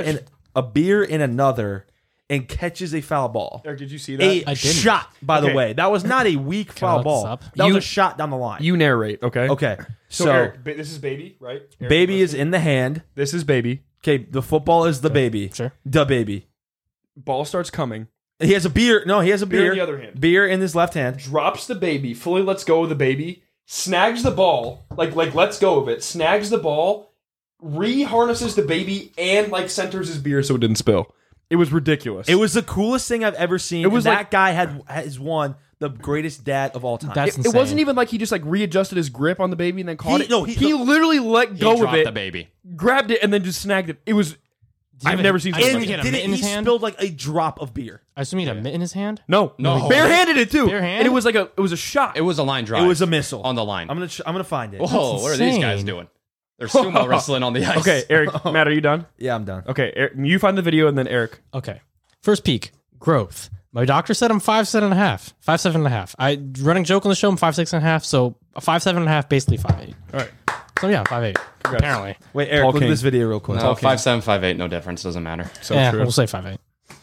in another, and catches a foul ball. Eric, did you see that? A I didn't. shot, by the Okay. way. That was not a weak foul look this ball. up? That was You- a shot down the line. You narrate, okay? Okay. So, So, Eric, this is baby, right? Eric, baby listen. is in the hand. This is baby. Okay, the football is the baby. Sure. The baby. Ball starts coming. He has a beer. No, he has a Beer beer. in the other hand. Beer in his left hand. Drops the baby, fully lets go of the baby, snags the ball, like lets go of it, snags the ball, re-harnesses the baby, and like centers his beer so it didn't spill. It was ridiculous. It was the coolest thing I've ever seen. It was and like- that guy has won the greatest dad of all time. That's It insane. wasn't even like he just like readjusted his grip on the baby and then caught He- it. no, he literally let go of dropped it, the baby. grabbed it, and then just snagged it. It was. you I've have never a- seen I something assume like he that. had a mitt in his he hand. spilled like a drop of beer. I assume he had a mitt in his hand. No, No. barehanded it too, Bare hand? and it was like it was a shot. It was a line drive. It was a missile on the line. I'm gonna find it. Whoa, what are these guys insane. doing? They're sumo wrestling on the ice. Okay, Eric, Matt, are you done? Yeah, I'm done. Okay, Eric, you find the video, and then Eric. Okay. First peak, growth. My doctor said I'm 5'7.5". 5'7.5". I running joke on the show, I'm 5'6.5". So 5'7.5", basically 5'8". All right. So yeah, 5'8". Apparently. Wait, Eric, Paul look King. at this video real quick. No, 5'7", 5'8", no difference. Doesn't matter. So yeah, true. we'll say 5'8".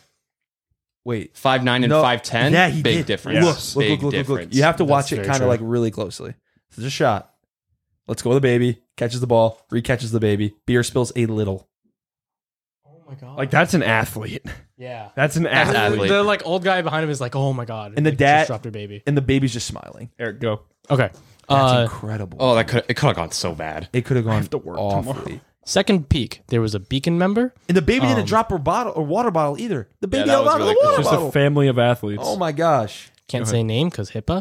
Wait. 5'9" and No, 5'10". Yeah, he big did. difference. Look, Big look. difference. You have to watch That's it very kind true. of like really closely. This is a shot. Let's go with the baby. Catches the ball. Recatches the baby. Beer spills a little. Oh my god. Like that's an athlete. yeah. That's an athlete. athlete. The like old guy behind him is like, oh my god. And the Like, dad- just dropped her baby. And the baby's just smiling. Eric, go. Okay. That's incredible. Oh, it could have gone so bad. It could have gone to work awfully. tomorrow. Second peak, there was a Beacon member. And the baby didn't drop her bottle or water bottle either. The baby that held was out of really the cool. water Just a bottle. family of athletes. Oh my gosh. Can't say name because HIPAA.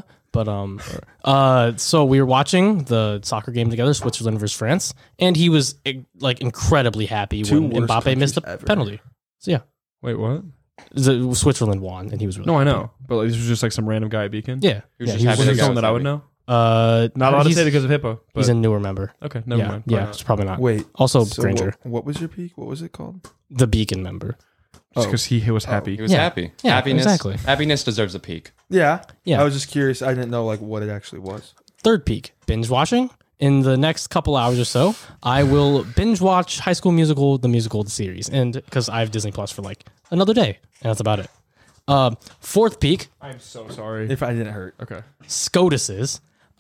But so we were watching the soccer game together, Switzerland versus France, and he was like incredibly happy Two when worst Mbappe missed the countries ever. penalty. So yeah, Wait, what? Switzerland won, and he was really No, I happy. know, but like, this was just like some random guy at Beacon. Yeah, was yeah, just he happy Was the it guy someone was that I would happy. know? Not Not allowed to say because of HIPAA. But He's a newer member. okay, never yeah, mind. yeah, it's probably not. Wait. Also, So Granger, What was your peak? What was it called? the Beacon member. Just because he was happy. He was Yeah. happy. Yeah, Happiness. exactly. Happiness deserves a peak. Yeah. Yeah. I was just curious. I didn't know like what it actually was. Third peak, binge watching. In the next couple hours or so, I will binge watch High School Musical, the musical, the series, and because I have Disney Plus for like another day, and that's about it. Fourth peak, I'm so sorry. If I didn't hurt. Okay. SCOTUS's.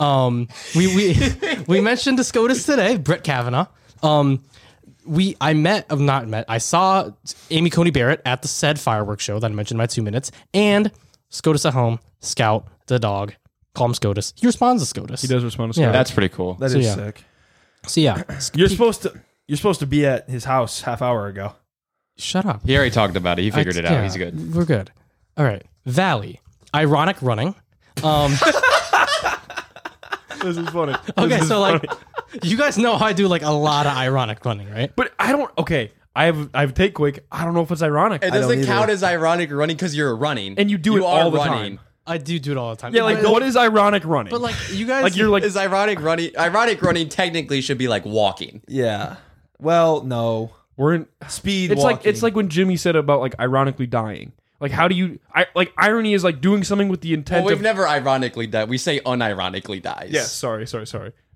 We mentioned the SCOTUS today, Brett Kavanaugh. I saw Amy Coney Barrett at the said fireworks show that I mentioned in my 2 minutes, and SCOTUS at home, Scout, the dog, call him SCOTUS. He responds to SCOTUS. He does respond to Yeah. Scott. That's pretty cool. That is So, yeah. sick. So yeah, You're supposed to be at his house half hour ago. shut up. He already talked about it. He figured it out. Yeah, He's good. We're good. All right. Valley. Ironic running. This is funny. Okay, so like you guys know how I do like a lot of ironic running, right? But I don't. Okay, I have take quick. I don't know if it's ironic. It don't doesn't either. count as ironic running because you're running. And you do it all the time. I do it all the time. Yeah, like but, what is ironic running? but like you guys like you're like Is ironic running? Ironic running technically should be like walking. Yeah. Well, no. we're in. Speed It's walking. like when Jimmy said about like ironically dying. Like how do you? Like irony is like doing something with the Well, intent we've of. never ironically died. We say unironically dies. Yes, sorry.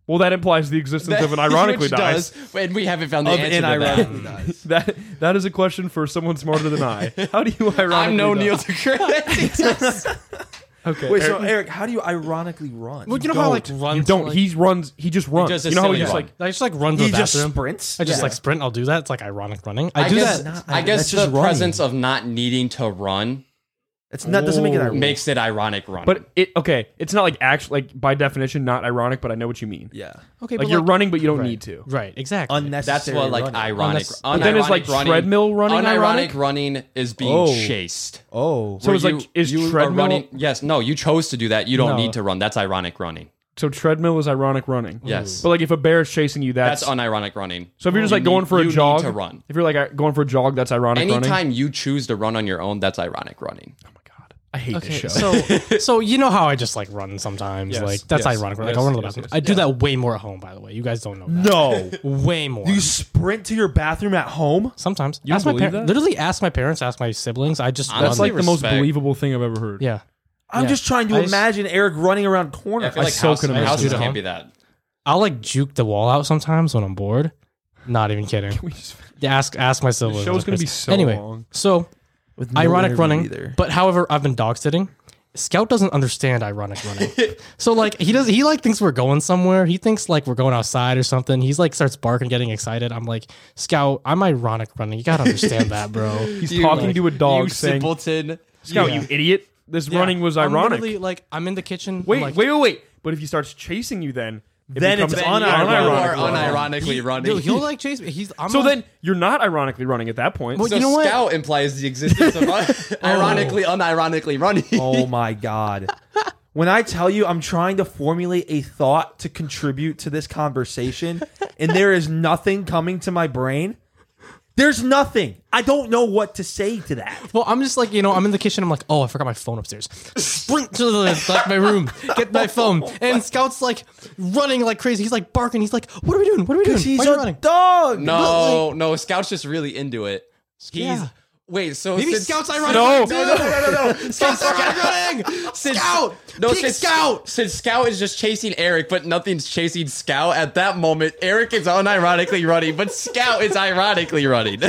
Well, that implies the existence of an ironically Which dies. does, and we haven't found the Of answer to ironically that. dies. That is a question for someone smarter than I. How do you ironically I'm no die? Neil deGrasse. Okay. Wait, so Eric, how do you ironically run? Well, you know how like runs. You don't. Like, He runs. He just runs. does a You know how he silly just run. like. I just like run to He the just bathroom. sprints. I just Yeah. like sprint. I'll do that. It's like ironic running. I do guess, that. I guess that's the just running. presence of not needing to run It's not doesn't make it ironic. makes it ironic running. But it's not like actually like by definition not ironic, but I know what you mean. yeah, Okay, Like but you're running, but you don't right. need to. Right. Exactly. unnecessary. that's what like running. ironic. But then is, unironic like, running, treadmill running Unironic ironic? running is being Oh. chased. Oh, So it's Where like is you are treadmill. running? Yes, no, you chose to do that. You don't No. need to run. That's ironic running. So treadmill is ironic running. Yes, But like if a bear is chasing you, that's that's unironic running. so if you're just You like going need- for a you jog, need to run. if you're like going for a jog, that's ironic running. Anytime you choose to run on your own, that's ironic running. Oh my god, I hate Okay, this show. so you know how I just like run sometimes. Yes, Like that's yes, ironic. Like yes, I'll run to the yes, bathroom. yes. I do that way more at home. By the way, you guys don't know that. no. Way more. Do you sprint to your bathroom at home? Sometimes You ask my believe that? Literally ask my parents. Ask my siblings. I just Honestly, That's run. like the most respect. believable thing I've ever heard. Yeah. I'm Yeah. just trying to I just- imagine Eric running around corners. I feel like so house, can imagine. houses Dude, can't be that. I'll like juke the wall out sometimes when I'm bored. Not even kidding. We just, Yeah, ask my the siblings. show's gonna be so anyway. long. So With no ironic interview running, either. but however, I've been dog sitting. Scout doesn't understand ironic running. So like he like thinks we're going somewhere. He thinks like we're going outside or something. He's like starts barking, getting excited. I'm like, Scout, I'm ironic running. You gotta understand that, bro. He's You- talking to a dog You saying, simpleton. "Scout, Yeah. you idiot! This Yeah. running was I'm ironic." literally, like I'm in the kitchen. Wait, I'm like, wait. But if he starts chasing you, then Then it's becomes unironic. You are unironically unironically running. Dude, he'll like chase me. I'm So like- then you're not ironically running at that point. Well, so you know what? scout implies the existence of ironically, unironically running. Oh my god. When I tell you I'm trying to formulate a thought to contribute to this conversation and there is nothing coming to my brain, there's nothing. I don't know what to say to that. Well, I'm just like, I'm in the kitchen. I'm like, oh, I forgot my phone upstairs. Sprint to my room, get my phone. And Scout's like running like crazy. He's like barking. He's like, what are we doing? What are we doing? He's Why are you a running? dog. No, Scout's just really into it. He's Yeah. wait. So Maybe since, Scout's ironic. No. no. Scout's ironic running. Since, Scout! No, Peak since Scout! Since Scout is just chasing Eric, but nothing's chasing Scout at that moment. Eric is unironically running, but Scout is ironically running.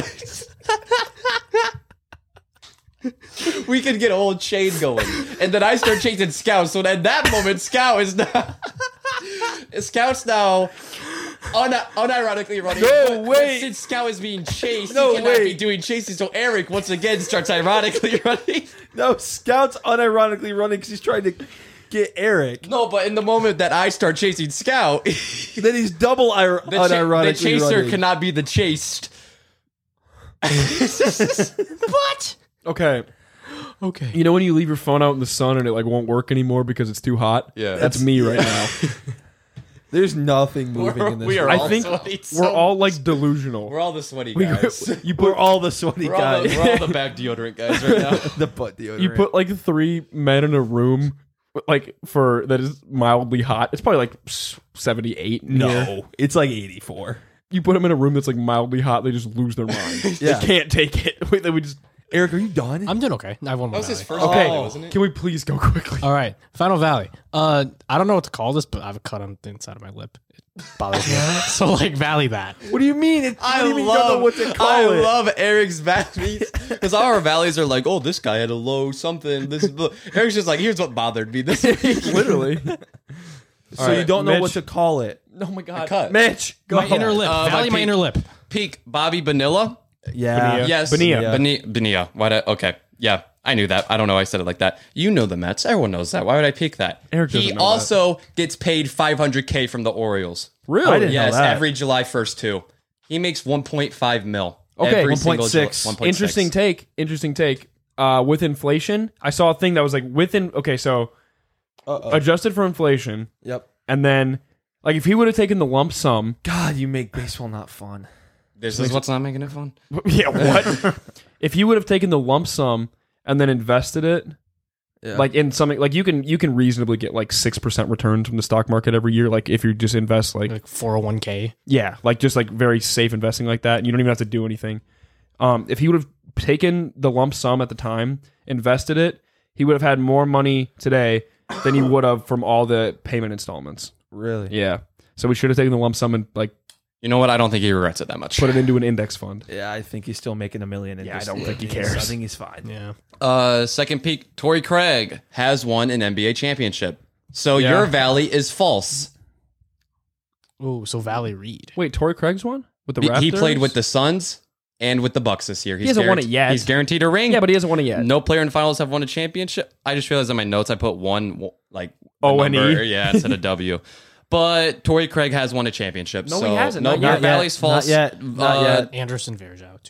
We could get a whole chain going, and then I start chasing Scout. So at that moment, Scout's now unironically running. No, but wait. since Scout is being chased, No, he cannot be wait. doing chasing. So Eric once again starts ironically running. No, Scout's unironically running because he's trying to get Eric. No, but in the moment that I start chasing Scout, Then he's double unironically the chaser running. cannot be the chased. What? Okay, Okay. you know when you leave your phone out in the sun and it like won't work anymore because it's too hot? Yeah. That's me right now. There's nothing moving in this. We are room. I all think sweaty. we're all like delusional. We're all the sweaty We- guys. you We're put all the sweaty We're all guys. the back deodorant guys right now. the butt deodorant. you put like 3 men in a room like for that is mildly hot. It's probably like 78 in here. no, it's like 84. You put them in a room that's like mildly hot, they just lose their mind. Yeah. They can't take it. Wait, they would just Eric, are you done? I'm doing okay. I have one more. That was his Valley. first okay. Valley, wasn't it? Can we please go quickly? All right. Final Valley. I don't know what to call this, but I have a cut on the inside of my lip. It bothers me. So like Valley that. What do you mean? What do you mean you don't know what to call I it? love Eric's valleys because our valleys are like, oh, this guy had a low something. Eric's just like, here's what bothered me this week. Literally. so All you right, don't know Mitch. what to call it. Oh my god. cut. Mitch, go. My inner lip. my Valley, my peak. inner lip. Peak Bobby Bonilla. Yeah. Bonilla. Yes. Bonilla. Bonilla. Why did okay. Yeah, I knew that. I don't know why I said it like that. You know the Mets. Everyone knows that. Why would I pick that? Eric doesn't he know also gets paid $500K from the Orioles. Really? I didn't know Yes, that. every July 1st too. He makes 1.5 mil. Okay, every single 1.6. 1.6. Interesting take. Interesting take. With inflation, I saw a thing that was like okay, so adjusted for inflation, Yep. and then like if he would have taken the lump sum, God, you make baseball not fun. This is what's not making it fun. yeah, what? If he would have taken the lump sum and then invested it, Yeah. like in something like you can reasonably get like 6% returns from the stock market every year. Like if you just invest like 401k. yeah, like just like very safe investing like that, and you don't even have to do anything. If he would have taken the lump sum at the time, invested it, he would have had more money today than he would have from all the payment installments. Really? Yeah. So we should have taken the lump sum and like You know what? I don't think he regrets it that much. put it into an index fund. Yeah, I think he's still making $1 million. Yeah, I don't think he cares. I think he's fine. Yeah. Second peak, Torrey Craig has won an NBA championship. So Yeah. your Valley is false. Ooh, so Valley Reed. Wait, Torrey Craig's one with the Raptors? He played with the Suns and with the Bucks this year. He hasn't won it yet. He's guaranteed a ring. Yeah, but he hasn't won it yet. No player in the finals have won a championship. I just realized in my notes I put one like the O-N-E? number, yeah, instead of W. But Torrey Craig has won a championship. No, so he hasn't. No, Not your yet. Valley's false. Not yet. Anderson Varejao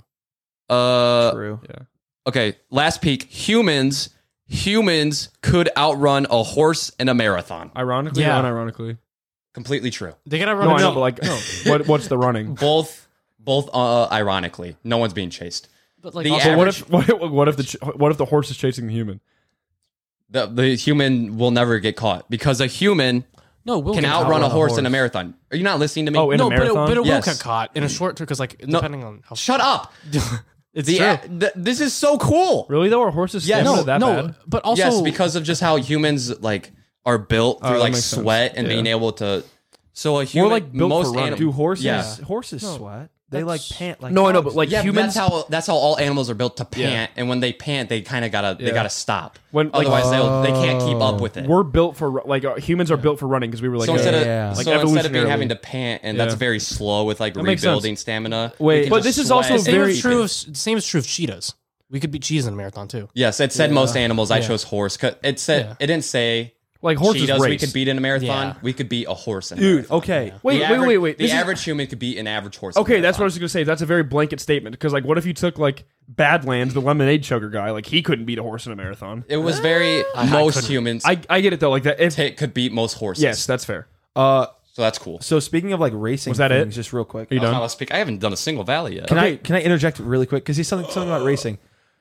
2.0. True. Yeah. Okay, last peak. Humans could outrun a horse in a marathon. Ironically Yeah. or unironically? Completely true. They gotta run No, a I know, cheat. but like, what's the running? Both ironically. No one's being chased. But like the also, average- What if the horse is chasing the human? The human will never get caught because a human no, Will can get outrun caught. a horse in a marathon. Are you not listening to me? Oh, in a No, marathon? but it will Yes. get caught in a short term because like depending on how. Shut up. It's The, true. this is so cool. Really though, are horses Yes. stamina No, that no, bad? but also Yes, because of just how humans like are built Oh, through that like makes sense. sweat and Yeah. being able to. So a human, like, built for most running. animals. Do horses? Yeah. Horses sweat. They like pant like. No, I know, dogs. but like Yeah, humans. that's how all animals are built to pant, and when they pant, they kind of gotta they Yeah. gotta stop. When, like, Otherwise, they can't keep up with it. we're built for like humans are built for running because we were like So instead of Yeah. Like so instead of being evolutionarily. having to pant, and that's Yeah. very slow with like makes rebuilding stamina. Wait, we can but just this is sweat. also same very- is true. Same is true of cheetahs. We could beat cheetahs in a marathon too. Yes, it said most animals. I Yeah. chose horse. 'Cause it said Yeah. it didn't say like horses cheetahs. race. We could beat in a marathon. Yeah. We could beat a horse in a Dude, marathon. okay. Wait. The This is- average human could beat an average horse. in a Okay, that's what I marathon. was going to say. That's a very blanket statement because, like, what if you took like Badlands, the lemonade sugar guy? Like, he couldn't beat a horse in a marathon. It was very most humans I get it though. Like that. If could beat most horses. yes, that's fair. so that's cool. So speaking of like racing, Was that it? things, just real quick. Are you That's done? how I speak. I haven't done a single valley yet. Can I interject really quick? Because he's something about racing.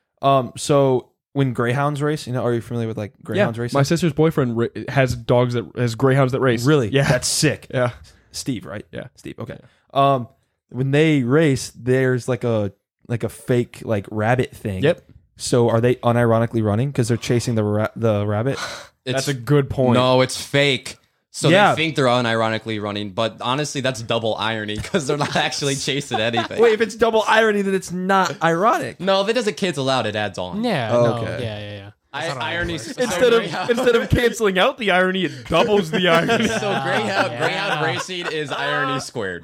So when greyhounds race, are you familiar with like greyhounds racing? My sister's boyfriend has dogs that has greyhounds that race. Really? Yeah. That's sick. Yeah. Steve, right? Yeah. Steve. Okay. When they race, there's like a fake like rabbit thing. Yep. So are they unironically running because they're chasing the rabbit? It's That's a good point. No, it's fake. So Yeah. they think they're unironically running, but honestly, that's double irony because they're not actually chasing anything. Wait, if it's double irony, then it's not ironic. No, if it doesn't cancel out, it adds on. Yeah. Oh, no, okay. Yeah. That's not how it Irony. works. Instead of canceling out the irony, it doubles the irony. So Greyhound racing is irony squared.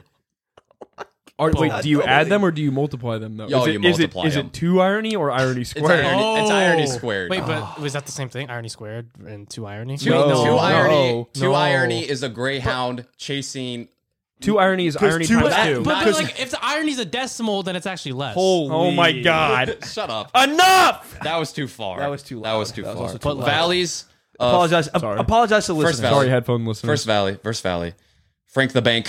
Wait, do you add them or do you multiply them though? Oh, is you it, is multiply it, is them. it 2 irony or irony It's squared? irony, it's irony squared. Wait, but was that the same thing? Irony squared and 2 irony? Two, No. two irony. No. Two irony is a greyhound chasing. 2 irony is irony two- times that- 2. But like, if the irony's a decimal, then it's actually less. Oh my god. Shut up. Enough! That was too far. That was too That loud. was too That was far. also too But loud. Valleys. Apologize. Sorry. Apologize to listeners. Valley. Sorry, headphone listeners. First Valley. Frank the Bank.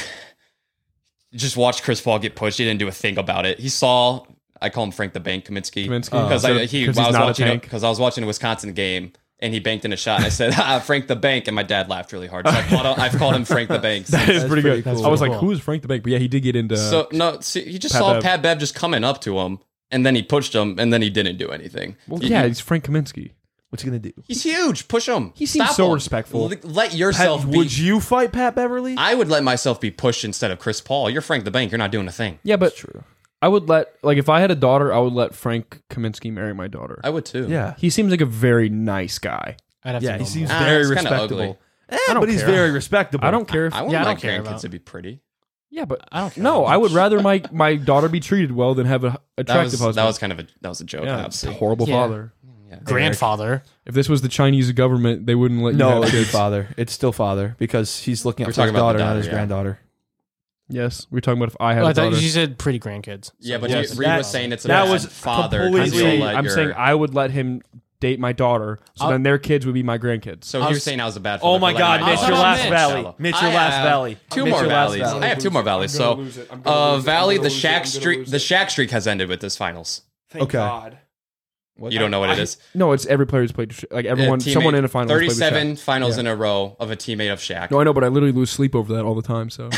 Just watched Chris Paul get pushed. He didn't do a thing about it. He saw. I call him Frank the Bank Kaminsky because he's not a tank. I was watching a Wisconsin game and he banked in a shot and I said Frank the Bank and my dad laughed really hard. So I've called him Frank the Bank. That is pretty pretty good. cool. I was like, Cool. who is Frank the Bank? But yeah, he did get into. So no, see, he just Pat saw Bev. Pat Bev just coming up to him and then he pushed him and then he didn't do anything. well, yeah, he's Frank Kaminsky. What's he gonna do? He's huge. Push him. He seems Stop so him. respectful. Let yourself be. Would you fight Pat Beverly? I would let myself be pushed instead of Chris Paul. You're Frank the Bank. You're not doing a thing. Yeah, but True. I would if I had a daughter, I would let Frank Kaminsky marry my daughter. I would too. Yeah. He seems like a very nice guy. I'd have Yeah. to He know seems more. very it's kinda respectable. ugly. don't But he's care. very respectable. I don't care if. I want Yeah, I my don't care grandkids about- to be pretty. yeah, but I don't care. no, I would rather my daughter be treated well than have an That attractive was husband. kind of a joke. yeah, Obviously. horrible Yeah. father. Yeah. Grandfather. If this was the Chinese government, they wouldn't let you No, have it's kids. father. It's still father because he's looking out We're for his talking about daughter, the not daughter, his yeah. granddaughter. Yes, we're talking about if I had Oh, a I thought daughter. you said pretty grandkids. Yeah, but Yes. Reed That- was saying it's a that bad was father. completely- I'm saying I would let him date my daughter, so then their kids would be my grandkids. So he was saying I was a bad. Oh father my for God, letting Mitch, my your daughter last be valley. shallow. Mitch, your I last have valley. Two Mitch, more your last valleys. valley. I have two more valleys. So, Valley, the Shaq streak, the Shaq streak has ended with this finals. Okay. You don't know what it is. No, it's every player who's played like everyone. Teammate- Someone in a final. has played with 37 Shaq. finals Yeah. in a row of a teammate of Shaq. No, I know, but I literally lose sleep over that all the time. So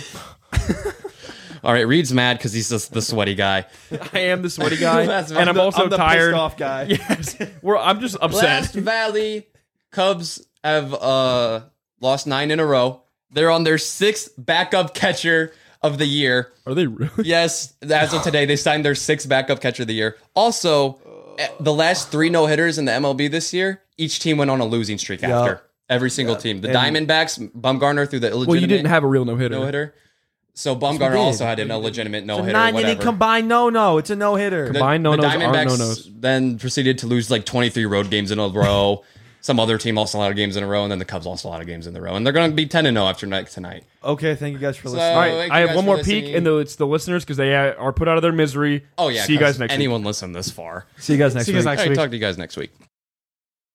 All right, Reed's mad because he's just the sweaty guy. I am the sweaty guy, That's and I'm also the tired. pissed off guy. Yes, I'm just upset. Last Valley, Cubs have lost 9 in a row. They're on their 6th backup catcher of the year. Are they really? Yes, as of today, they signed their 6th backup catcher of the year. Also, the last 3 no-hitters in the MLB this year, each team went on a losing streak after. Every single team. The Diamondbacks, Bumgarner through the illegitimate Well, you didn't have a real no-hitter. no-hitter. So Bumgarner also had an illegitimate no-hitter. 9-inning combined no. It's a no hitter. Combined no-nos aren't Diamondbacks no-nos. then proceeded to lose like 23 road games in a row. Some other team lost a lot of games in a row, and then the Cubs lost a lot of games in a row. And they're going to be 10-0 after tonight. Okay, thank you guys for listening. All right, Thank I you have guys one for more listening. peek, and it's the listeners because they are put out of their misery. Oh, yeah. See you guys 'cause next week. anyone listen this far. See you guys next See you guys week. next All right, week. talk to you guys next week.